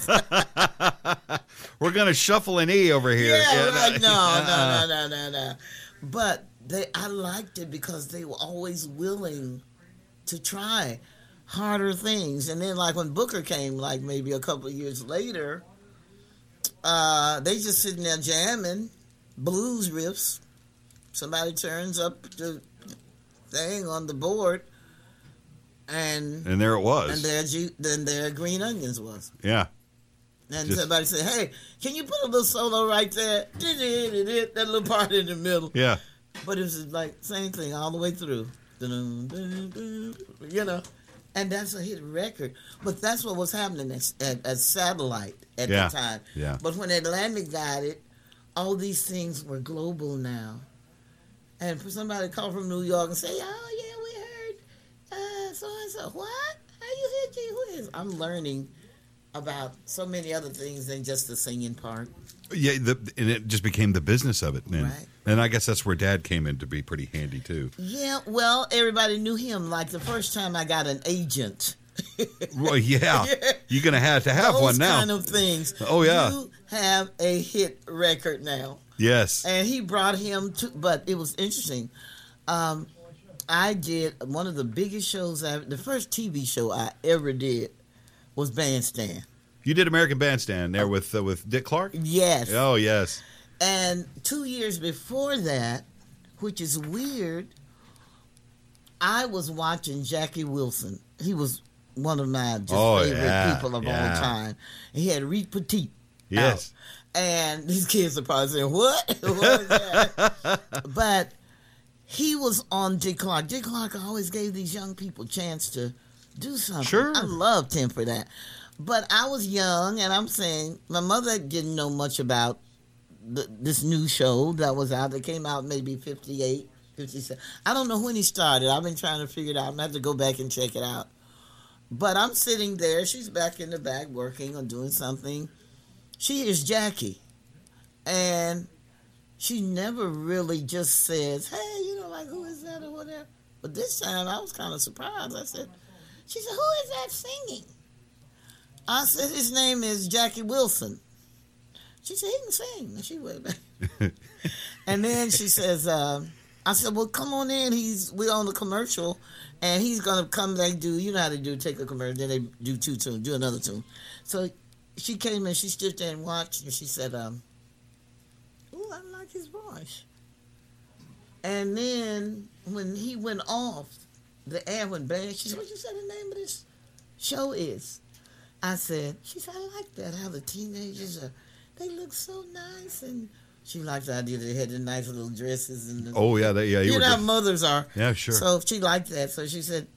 We're gonna shuffle an E over here. Yeah, right. No. But I liked it because they were always willing to try harder things. And then, like when Booker came, like maybe a couple of years later, they just sitting there jamming blues riffs. Somebody turns up the thing on the board, and there it was. And there Green Onions was. Yeah. And somebody said, "Hey, can you put a little solo right there? That little part in the middle." Yeah. But it was like same thing all the way through. You know, and that's a hit record. But that's what was happening at Satellite at the time. Yeah. But when Atlantic got it, all these things were global now. And for somebody to call from New York and say, "Oh yeah, we heard so and so." What? How you hear Gee Whiz? I'm learning about so many other things than just the singing part. Yeah, and it just became the business of it, man. Right. And I guess that's where Dad came in to be pretty handy too. Yeah, well, everybody knew him. Like the first time I got an agent. Well, yeah, you're gonna have to have Those one now. kind of things. Oh, yeah. You have a hit record now. Yes. And he brought him to, but it was interesting. I did one of the biggest shows, the first TV show I ever did was Bandstand. You did American Bandstand there with Dick Clark? Yes. Oh, yes. And 2 years before that, which is weird, I was watching Jackie Wilson. He was one of my favorite people of all time. He had Reed Petite. Yes. Out. And these kids are probably saying, "What? What is that?" But he was on Dick Clark. Dick Clark always gave these young people a chance to do something. Sure. I loved him for that. But I was young, and I'm saying my mother didn't know much about this new show that was out. That came out maybe 58, 57. I don't know when he started. I've been trying to figure it out. I'm going to have to go back and check it out. But I'm sitting there. She's back in the back working or doing something. She hears Jackie. And she never really just says, "Hey, like, who is that or whatever." But this time I was kind of surprised. She said, "Who is that singing?" I said, "His name is Jackie Wilson." She said, "He can sing." And she went back. And then she says, I said, "Well, come on in. We're on the commercial, and he's going to come back do, you know how they do, take a commercial, then they do two tunes, do another tune." So she came in, she stood there and watched, and she said, "Ooh, I like his voice." And then when he went off, the air went bad. She said, "What you said the name of this show is?" She said, "I like that, how the teenagers they look so nice." And she liked the idea that they had the nice little dresses. And Oh, yeah. you know how mothers are. Yeah, sure. So she liked that. So she said,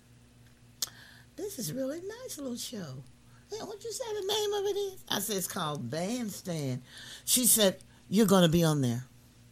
"This is a really nice little show. Yeah, what you say the name of it is?" I said, "It's called Bandstand." She said, "You're going to be on there."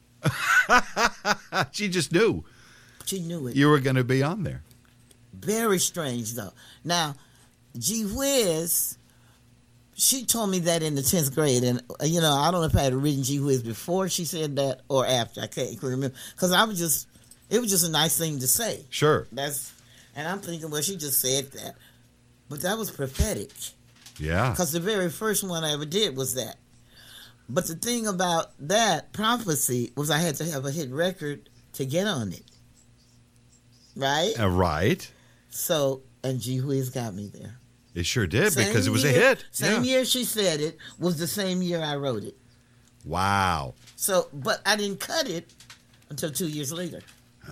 She just knew. She knew it. You were going to be on there. Very strange, though. Now, Gee Whiz, she told me that in the 10th grade. And, I don't know if I had written Gee Whiz before she said that or after. I can't remember. Because it was just a nice thing to say. Sure. And I'm thinking, well, she just said that. But that was prophetic. Yeah. Because the very first one I ever did was that. But the thing about that prophecy was I had to have a hit record to get on it. Right? Right. So, and Gee Whiz got me there. It sure did, because it was a hit. Same year she said it was the same year I wrote it. Wow. So, but I didn't cut it until 2 years later.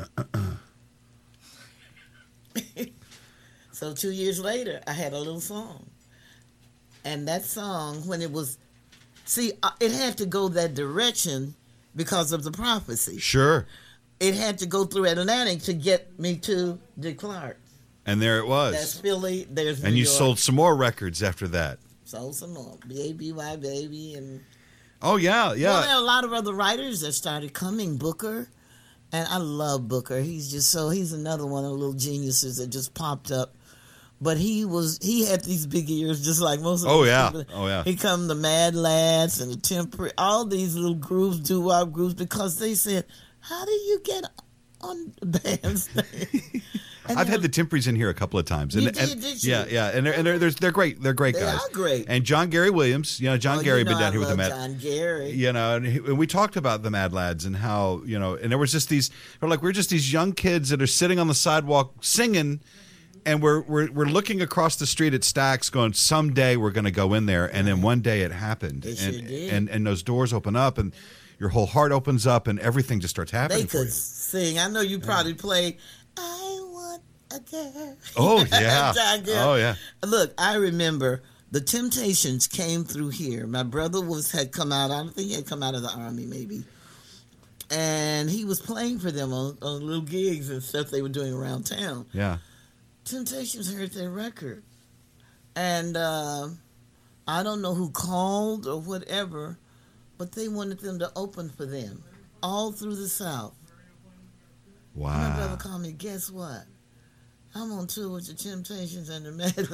So 2 years later, I had a little song. And that song, when it was... See, it had to go that direction because of the prophecy. Sure. it had to go through Atlantic to get me to Dick Clark. And there it was. That's Philly. There's And New you York. sold some more records after that. Sold some more. B.A.B.Y. Baby. And Oh, yeah, yeah. well, there are a lot of other writers that started coming. Booker. And I love Booker. He's another one of the little geniuses that just popped up. But he had these big ears just like most of Oh, those yeah. people. Oh, yeah. He come the Mad Lads and the Temperate, all these little groups, doo-wop groups, because they said, how do you get on the bandstand? And I've they had were- the Temperies in here a couple of times. You and, did you? Yeah, yeah. And they're great. They're great They guys. are great. And John Gary Williams, John Oh, Gary you know been down I here with the love Mad John Gary. and we talked about the Mad Lads and how, and there was just we're just these young kids that are sitting on the sidewalk singing, and we're looking across the street at Stax going, someday we're going to go in there. And then one day it happened. It and, sure did. and those doors open up and your whole heart opens up and everything just starts happening They for could you. sing. I know you probably played I Want a Girl. Oh, yeah. John Gary. Oh, yeah. Look, I remember the Temptations came through here. My brother had come out. I don't think he had come out of the Army, maybe. And he was playing for them on little gigs and stuff they were doing around town. Yeah. Temptations heard their record. And I don't know who called or whatever, but they wanted them to open for them all through the South. My brother Wow. called me, guess what? I'm on tour with the Temptations and the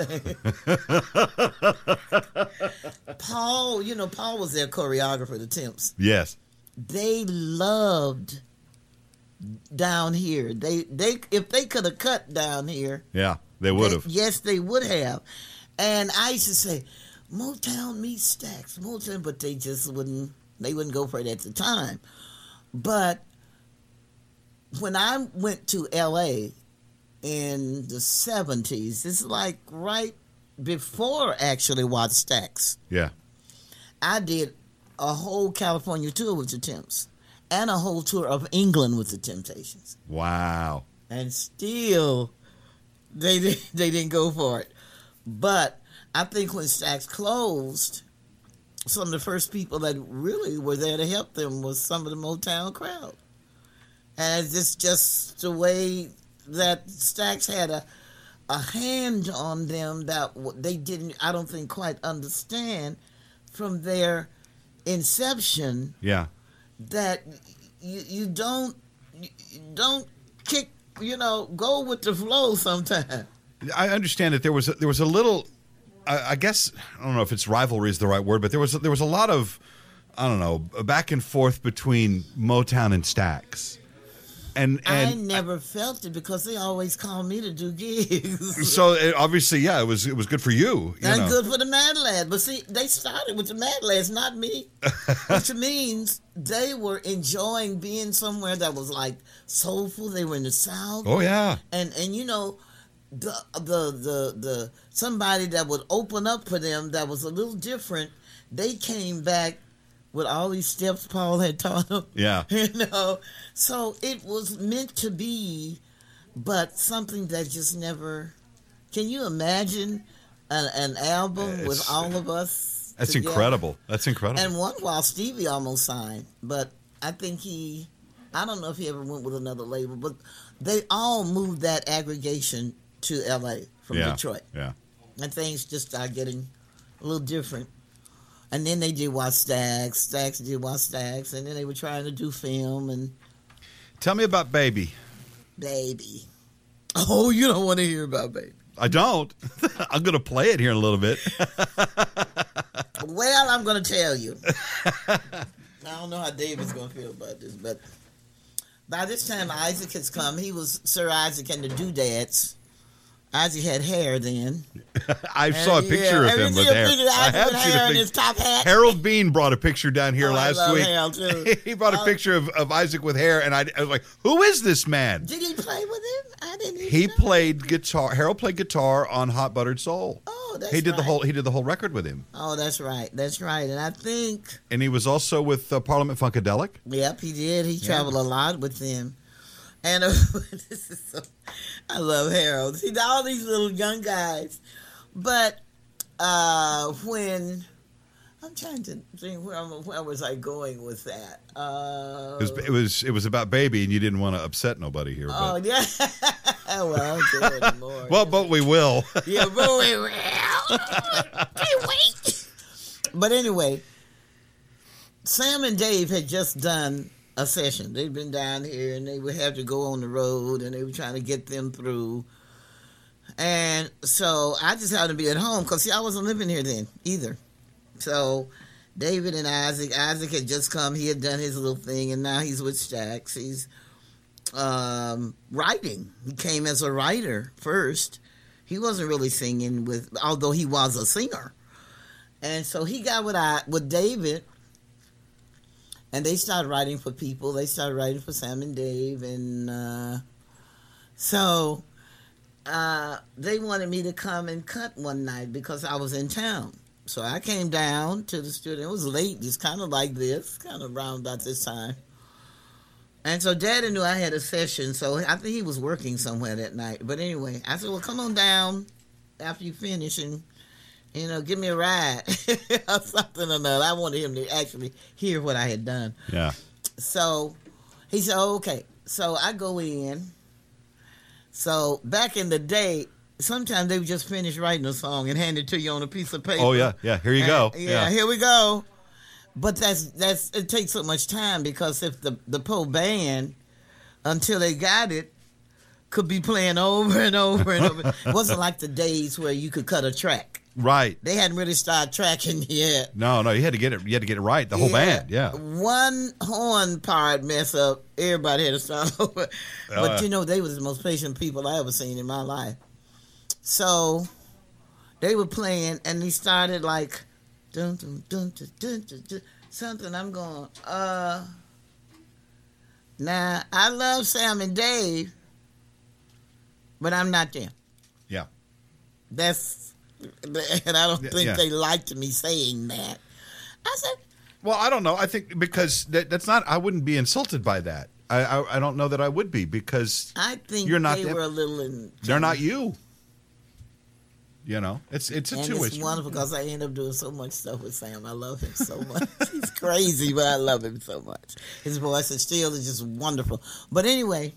Madlands. Paul was their choreographer, the Temps. Yes. They loved down here. They if they could have cut down here, Yeah. They would have. yes, they would have. And I used to say, Motown meets Stax, Motown, but they just wouldn't. They wouldn't go for it at the time. But when I went to L.A. in the 70s, it's like right before actually Watch Stax, Yeah. I did a whole California tour with the Temps and a whole tour of England with the Temptations. Wow. And still, they didn't go for it. But I think when Stax closed, some of the first people that really were there to help them was some of the Motown crowd. And it's just the way that Stax had a hand on them that they didn't, I don't think, quite understand from their inception, Yeah. that you don't kick, go with the flow sometimes. I understand that there was a little, I guess, I don't know if it's rivalry is the right word, but there was a lot of, I don't know, back and forth between Motown and Stax. And I never felt it because they always called me to do gigs. so obviously, yeah, it was good for you. That's good for the Mad Lads. But see, they started with the Mad Lads, not me. Which means they were enjoying being somewhere that was like soulful. They were in the South. Oh yeah. And the somebody that would open up for them that was a little different, they came back with all these steps Paul had taught them. Yeah. So it was meant to be, but something that just never. Can you imagine an album with all of us? That's together? incredible. That's incredible. And one while Stevie almost signed, but I think I don't know if he ever went with another label, but they all moved that aggregation to L.A. from Detroit. Yeah. And things just started getting a little different. And then they did Watch Stax. Stax did Watch Stax. And then they were trying to do film and Tell me about Baby. Baby. Oh, you don't want to hear about Baby. I don't. I'm going to play it here in a little bit. Well, I'm going to tell you. I don't know how David's going to feel about this, but by this time Isaac has come. He was Sir Isaac and the Doodads. Isaac had hair then. I saw a picture of him with hair. I have seen hair a in his picture. top hat. Harold Bean brought a picture down here Oh, I last love week. Harold, too. He brought a picture of Isaac with hair, and I was like, "Who is this man?" Did he play with him? I didn't even He know. played guitar. Harold played guitar on Hot Buttered Soul. Oh, that's He did right. He did the whole record with him, Oh, that's right. That's right. And I think, and he was also with Parliament Funkadelic. yep, he did. He traveled a lot with them. And this is so, I love Harold. See, all these little young guys. But when I'm trying to think where was I going with that? It was about baby, and you didn't want to upset nobody here. Oh But, yeah. Well, good Lord. well, but we will. Yeah, but we will. Can't wait. But anyway, Sam and Dave had just done a session. They'd been down here, and they would have to go on the road, and they were trying to get them through. And so I just happened to be at home because, see, I wasn't living here then either. So David and Isaac had just come. He had done his little thing, and now he's with Stax. He's writing. He came as a writer first. He wasn't really singing although he was a singer. And so he got with David, and they started writing for people. They started writing for Sam and Dave, and so they wanted me to come and cut one night because I was in town. So I came down to the studio. It was late. It's kind of like this, kind of around about this time. And so Daddy knew I had a session, so I think he was working somewhere that night. But anyway, I said, well, come on down after you finish and, give me a ride or something or another. I wanted him to actually hear what I had done. Yeah. So he said, oh, okay. So I go in. So back in the day, sometimes they would just finish writing a song and hand it to you on a piece of paper. Oh, yeah. Yeah. Here you go. Yeah, here we go. But it takes so much time because if the Poe band, until they got it, could be playing over and over and over. It wasn't like the days where you could cut a track. Right. They hadn't really started tracking yet. No, you had to get it. You had to get it right. The whole band. Yeah. One horn part mess up, everybody had to start over. But they were the most patient people I ever seen in my life. So they were playing, and they started like dun, dun, dun, dun, dun, dun, dun, something. I'm going, now I love Sam and Dave, but I'm not them. Yeah. And I don't think they liked me saying that. I said, well, I don't know. I think because that's not. I wouldn't be insulted by that. I don't know that I would be because I think you're not they were a little. They're not you. It's a and two-way. It's wonderful because I end up doing so much stuff with Sam. I love him so much. He's crazy, but I love him so much. His voice is just wonderful. But anyway,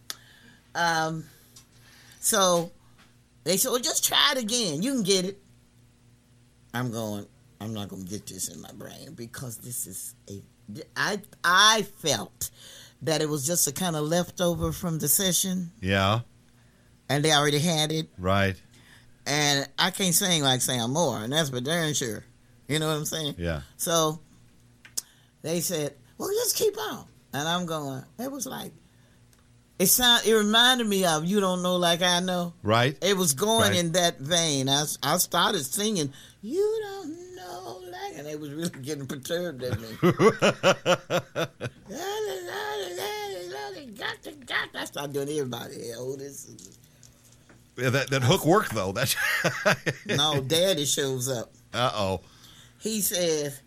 so they said, well, just try it again. You can get it. I'm not going to get this in my brain because this is I felt that it was just a kind of leftover from the session. Yeah. And they already had it. Right. And I can't sing like Sam Moore, and that's for darn sure. You know what I'm saying? Yeah. So they said, well, just keep on. And I'm going, it was like, it reminded me of You Don't Know Like I Know. Right. It was going right. in that vein. I started singing, You Don't Know Like, and it was really getting perturbed at me. I started doing everybody. This is... Yeah, that hook worked, though. That's No, Daddy shows up. Uh-oh. He says,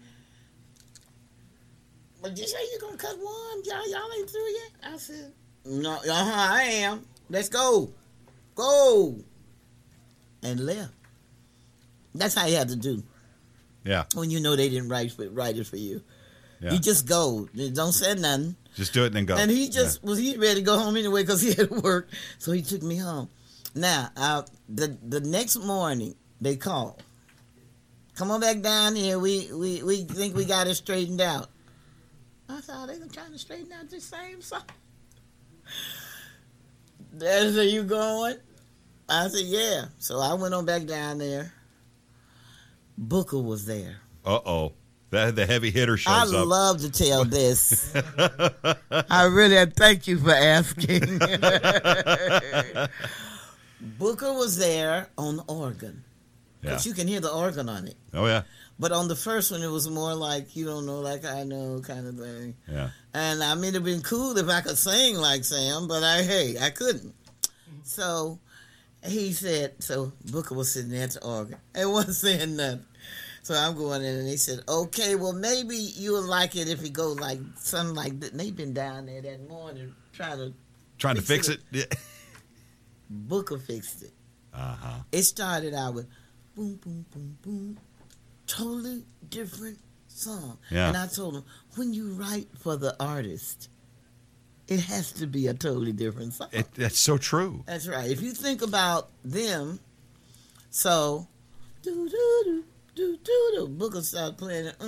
but you say you're going to cut one? Y'all ain't through yet? I said, no, I am. Let's go. Go. And left. That's how you have to do. Yeah. When you know they didn't write it for you. Yeah. You just go. Don't say nothing. Just do it and then go. And he he ready to go home anyway because he had to work. So he took me home. Now, the next morning, they called. Come on back down here. We think we got it straightened out. I thought they were trying to straighten out the same song. They said, you going? I said, yeah. So I went on back down there. Booker was there. Uh-oh. The heavy hitter shows I up. love to tell this. I really thank you for asking. Booker was there on the organ. Because you can hear the organ on it. Oh, yeah. But on the first one, it was more like, You Don't Know Like I Know kind of thing. Yeah. And I mean, it'd been cool if I could sing like Sam, but I couldn't. So he said, so Booker was sitting there at the organ. He wasn't saying nothing. So I'm going in, and he said, okay, well, maybe you'll like it if it goes like something like that. And they'd been down there that morning trying to fix it. Yeah. Booker fixed it. Uh-huh. It started out with boom, boom, boom, boom. totally different song. Yeah. And I told him, when you write for the artist, it has to be a totally different song. That's so true. That's right. If you think about them, so do do do do do do, Booker started playing it,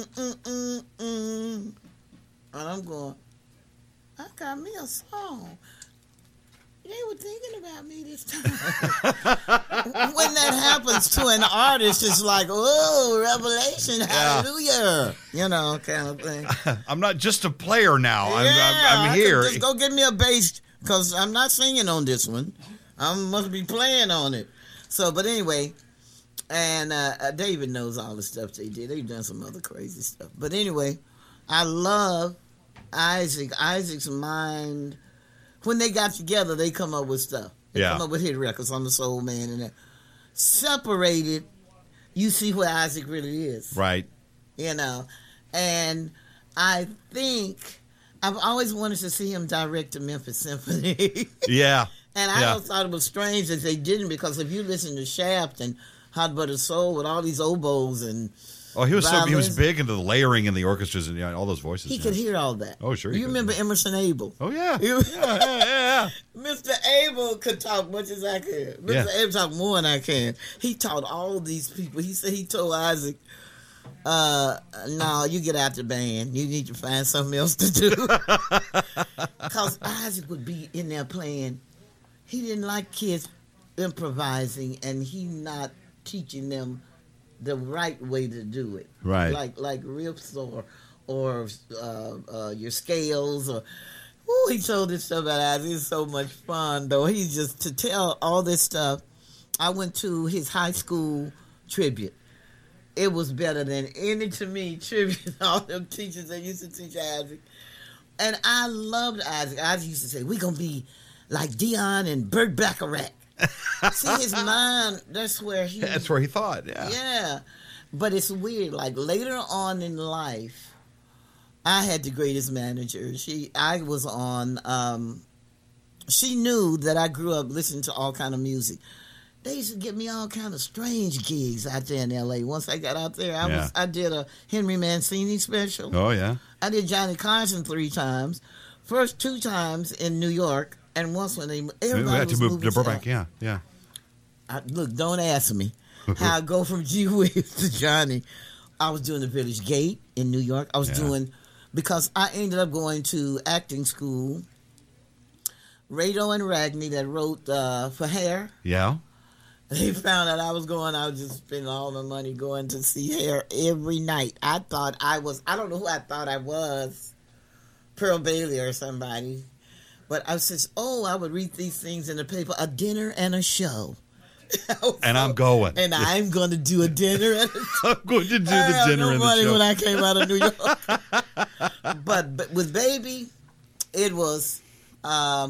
and I'm going, I got me a song. They were thinking about me this time. When that happens to an artist, it's like, oh, revelation, hallelujah, kind of thing. I'm not just a player now. Yeah, I'm I here. could just go get me a bass because I'm not singing on this one. I must be playing on it. So, but anyway, and David knows all the stuff they did. They've done some other crazy stuff. But anyway, I love Isaac. Isaac's mind. When they got together, they come up with stuff. They come up with hit records on the Soul Man and that. Separated, you see where Isaac really is. Right. And I think I've always wanted to see him direct the Memphis Symphony. Yeah. And I always thought it was strange that they didn't, because if you listen to Shaft and Hot Butter Soul with all these oboes and Oh, he was violins, big into the layering in the orchestras and all those voices. he could hear all that. Oh, sure he You could. remember Emerson Abel? Oh, yeah. Yeah. Mr. Abel could talk much as I can. Mr. Abel talked more than I can. He taught all these people. He said he told Isaac, no, you get out the band. You need to find something else to do. Because Isaac would be in there playing. He didn't like kids improvising and he not teaching them the right way to do it. Right. Like riffs or your scales or... Ooh, he told this stuff about Isaac. It's so much fun, though. He's just, to tell all this stuff. I went to his high school tribute. It was better than any, to me, tribute. All them teachers that used to teach Isaac. And I loved Isaac. Isaac used to say, we're going to be like Dion and Burt Bacharach. See, his mind, that's where he thought, yeah. Yeah. But it's weird. Like, later on in life, I had the greatest manager. She knew that I grew up listening to all kind of music. They used to give me all kind of strange gigs out there in L.A. Once I got out there, I did a Henry Mancini special. Oh, yeah. I did Johnny Carson 3 times. First 2 times in New York, and once when everybody was moving to Burbank. south. Yeah. Look, don't ask me how I go from G. Williams to Johnny. I was doing the Village Gate in New York. I was doing... Because I ended up going to acting school. Rado and Ragney that wrote for Hair. Yeah. They found out I was going. I was just spending all my money going to see Hair every night. I don't know who I thought I was. Pearl Bailey or somebody. But I said, I would read these things in the paper. A dinner and a show. And I'm going. And I'm going to do a dinner and a show. I'm going to do the dinner and the show. When I came out of New York. But with Baby, it was, I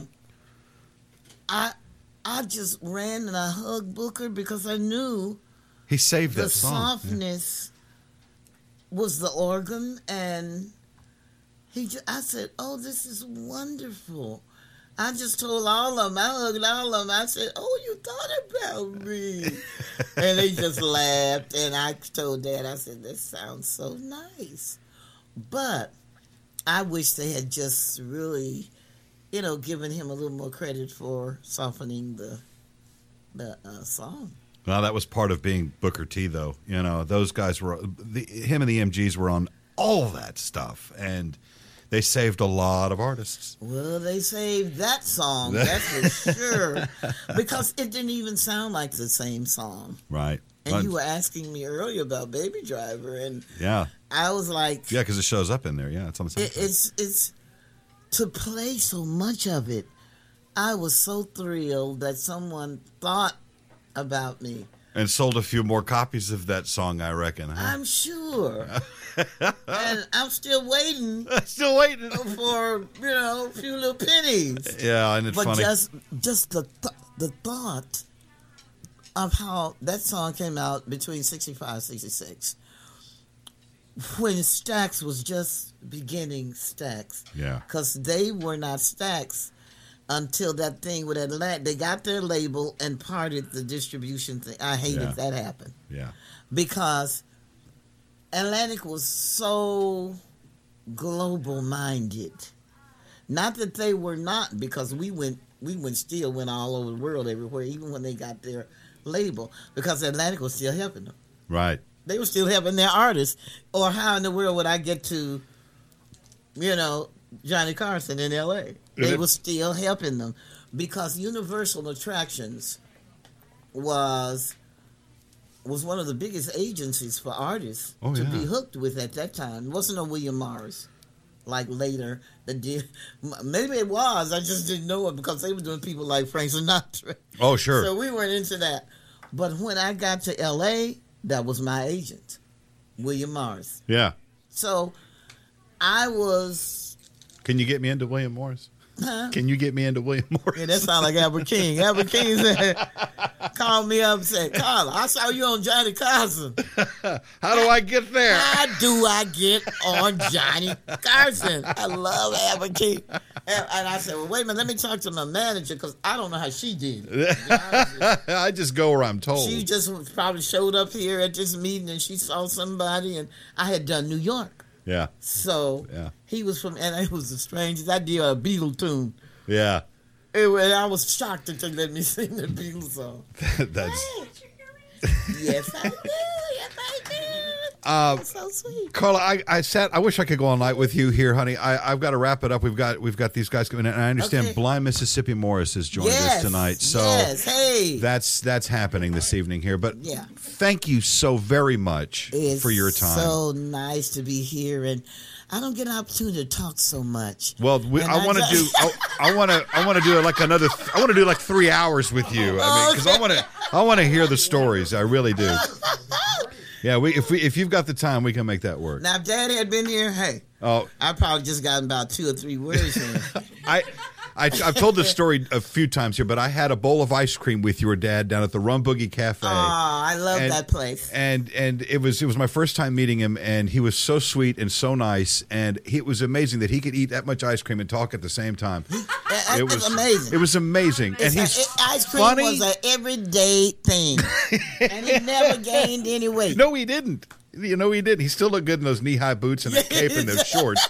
just ran and I hugged Booker because I knew he saved that the song. softness was the organ, and I said, oh, this is wonderful. I just told all of them, I hugged all of them. I said, oh, you thought about me. And they just laughed. And I told Dad, I said, this sounds so nice. But I wish they had just really, given him a little more credit for softening the song. Well, that was part of being Booker T, though. Those guys him and the MGs were on all that stuff. And they saved a lot of artists. Well, they saved that song, that's for sure. Because it didn't even sound like the same song. Right. And you were asking me earlier about Baby Driver, and I was like... Yeah, because it shows up in there. Yeah, it's on the soundtrack. It's to play so much of it. I was so thrilled that someone thought about me. And sold a few more copies of that song, I reckon. Huh? I'm sure. And I'm still waiting. For, a few little pennies. Yeah, and it's funny. But just the thought of how that song came out between 65 and 66. When Stax was just beginning Stax. Yeah. Because they were not Stax until that thing with Atlanta. They got their label and parted the distribution thing. I hated that happened. Yeah. Because Atlantic was so global minded. Not that they were not, because we went all over the world, everywhere, even when they got their label, because Atlantic was still helping them. Right. They were still helping their artists. Or how in the world would I get to, Johnny Carson in L.A.? They were still helping them, because Universal Attractions was one of the biggest agencies for artists to be hooked with at that time. It wasn't a William Morris like later. Maybe it was. I just didn't know it because they were doing people like Frank Sinatra. Oh, sure. So we weren't into that. But when I got to L.A., that was my agent, William Morris. Yeah. So I was... Can you get me into William Morris? Huh? Can you get me into William Morris? Yeah, that sounds like Albert King. Albert King said, called me up and said, Carla, I saw you on Johnny Carson. How do I get there? How do I get on Johnny Carson? I love Albert King. And I said, well, wait a minute, let me talk to my manager because I don't know how she did it. I just go where I'm told. She just probably showed up here at this meeting and she saw somebody, and I had done New York. Yeah. So he was from, and it was the strangest. I did a Beatle tune. Yeah. I was shocked that they let me sing the Beatles song. That's... Yes, I do. Yes, I do. That's so sweet. Carla, I wish I could go all night with you here, honey. I've got to wrap it up. We've got these guys coming in, and I understand Blind Mississippi Morris has joined us tonight. So hey, that's happening this evening here. But thank you so very much for your time. So nice to be here, and I don't get an opportunity to talk so much. Well, I want to do. I want to do like another. I want to do like 3 hours with you. I mean, because I want to hear the stories. I really do. Yeah, if you've got the time, we can make that work. Now, if Daddy had been here, I probably just gotten about 2 or 3 words in. I've told this story a few times here, but I had a bowl of ice cream with your dad down at the Rum Boogie Cafe. Oh, I love that place. And it was my first time meeting him, and he was so sweet and so nice, and it was amazing that he could eat that much ice cream and talk at the same time. It was amazing. It was amazing. And ice cream funny. was an everyday thing, and he never gained any weight. No, he didn't. He didn't. He still looked good in those knee-high boots and that cape and those shorts.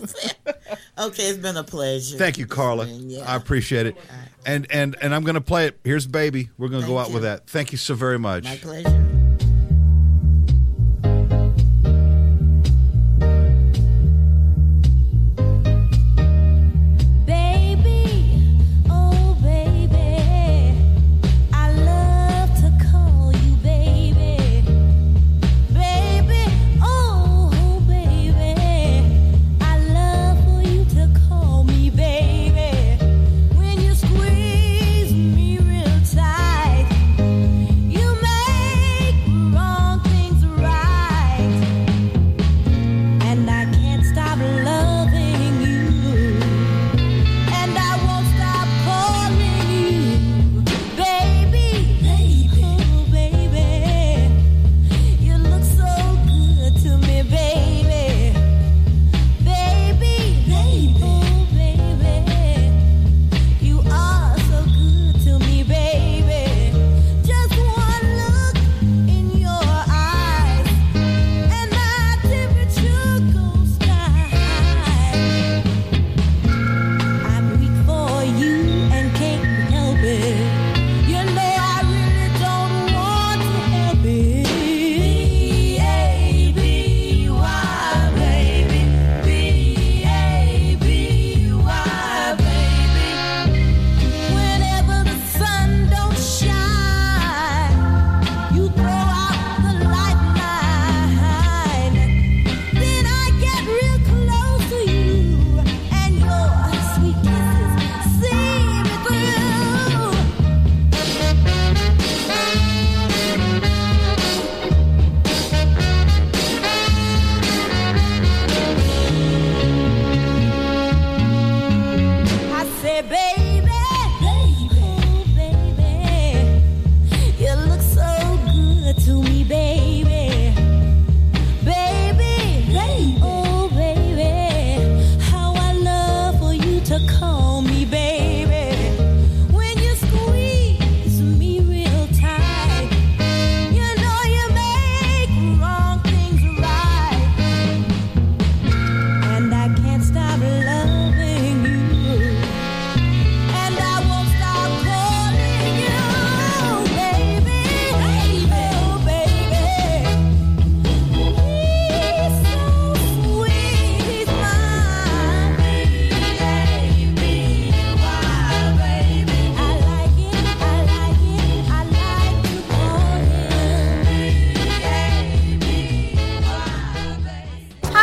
Okay, it's been a pleasure. Thank you, Carla. I appreciate it. And I'm going to play it. Here's Baby. We're going to go out with that. Thank you so very much. My pleasure. Squeeze me real tight. You made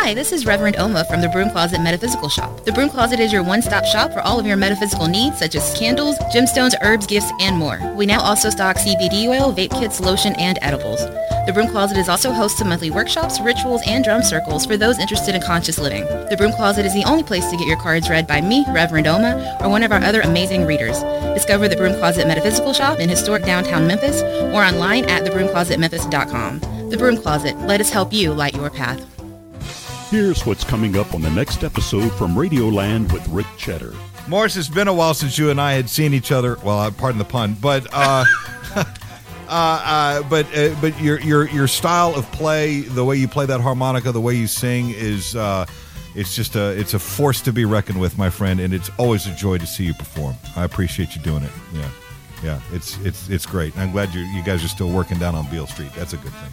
Hi, this is Reverend Oma from the Broom Closet Metaphysical Shop. The Broom Closet is your one-stop shop for all of your metaphysical needs, such as candles, gemstones, herbs, gifts, and more. We now also stock CBD oil, vape kits, lotion, and edibles. The Broom Closet is also host to monthly workshops, rituals, and drum circles for those interested in conscious living. The Broom Closet is the only place to get your cards read by me, Reverend Oma, or one of our other amazing readers. Discover the Broom Closet Metaphysical Shop in historic downtown Memphis or online at thebroomclosetmemphis.com. The Broom Closet, let us help you light your path. Here's what's coming up on the next episode from Radioland with Rick Cheddar. Morris, it's been a while since you and I had seen each other. Well, pardon the pun, but but your style of play, the way you play that harmonica, the way you sing is it's a force to be reckoned with, my friend, and it's always a joy to see you perform. I appreciate you doing it. Yeah, it's great. I'm glad you guys are still working down on Beale Street. That's a good thing.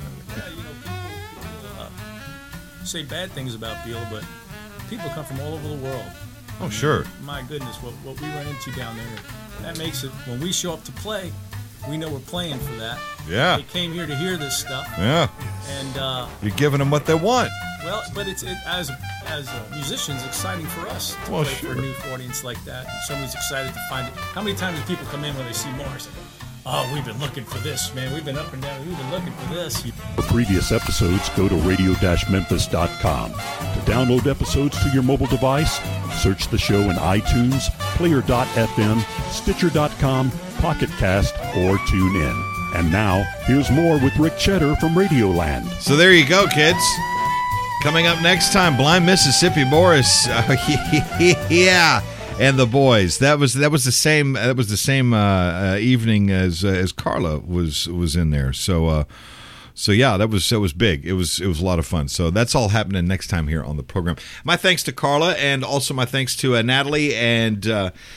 People say bad things about Beale, but people come from all over the world. Oh, sure. My goodness, what we run into down there, that makes it, when we show up to play, we know we're playing for that. Yeah. They came here to hear this stuff. Yeah. And you're giving them what they want. well, but it's as musicians, exciting for us to Well, play sure. for a new audience like that. And somebody's excited to find it. How many times do people come in when they see Morris? Oh, we've been looking for this, man. We've been up and down. We've been looking for this. For previous episodes, go to radio-memphis.com. To download episodes to your mobile device, search the show in iTunes, Player.fm, Stitcher.com, Pocket Cast, or tune in. And now, here's more with Rick Cheddar from Radioland. So there you go, kids. Coming up next time, Blind Mississippi Morris, yeah, and the boys. That was the same evening as Carla was in there. So yeah, that was big. It was a lot of fun. So that's all happening next time here on the program. My thanks to Carla, and also my thanks to Natalie and.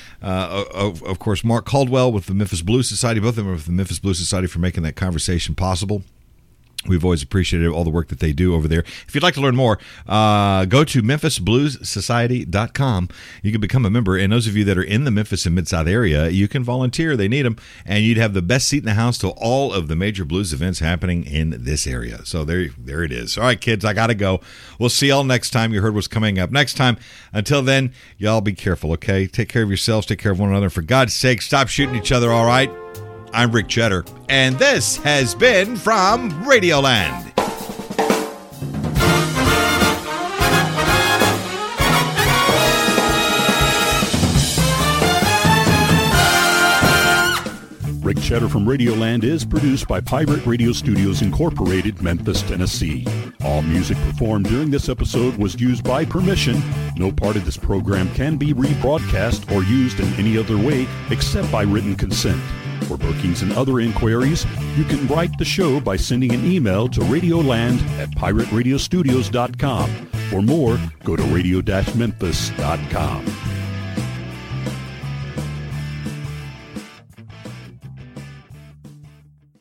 Of course, Mark Caldwell with the Memphis Blues Society, both of them with the Memphis Blues Society, for making that conversation possible. We've always appreciated all the work that they do over there. If you'd like to learn more, go to memphisbluessociety.com. You can become a member, and those of you that are in the Memphis and Mid-South area, you can volunteer. They need them, and you'd have the best seat in the house to all of the major blues events happening in this area. So there it is. All right, kids, I got to go. We'll see y'all next time. You heard what's coming up next time. Until then, y'all be careful, okay? Take care of yourselves. Take care of one another. For God's sake, stop shooting each other, all right? I'm Rick Cheddar, and this has been from Radioland. Rick Cheddar from Radioland is produced by Pirate Radio Studios Incorporated, Memphis, Tennessee. All music performed during this episode was used by permission. No part of this program can be rebroadcast or used in any other way except by written consent. For bookings and other inquiries, you can write the show by sending an email to radioland@pirateradiostudios.com. For more, go to radio-memphis.com.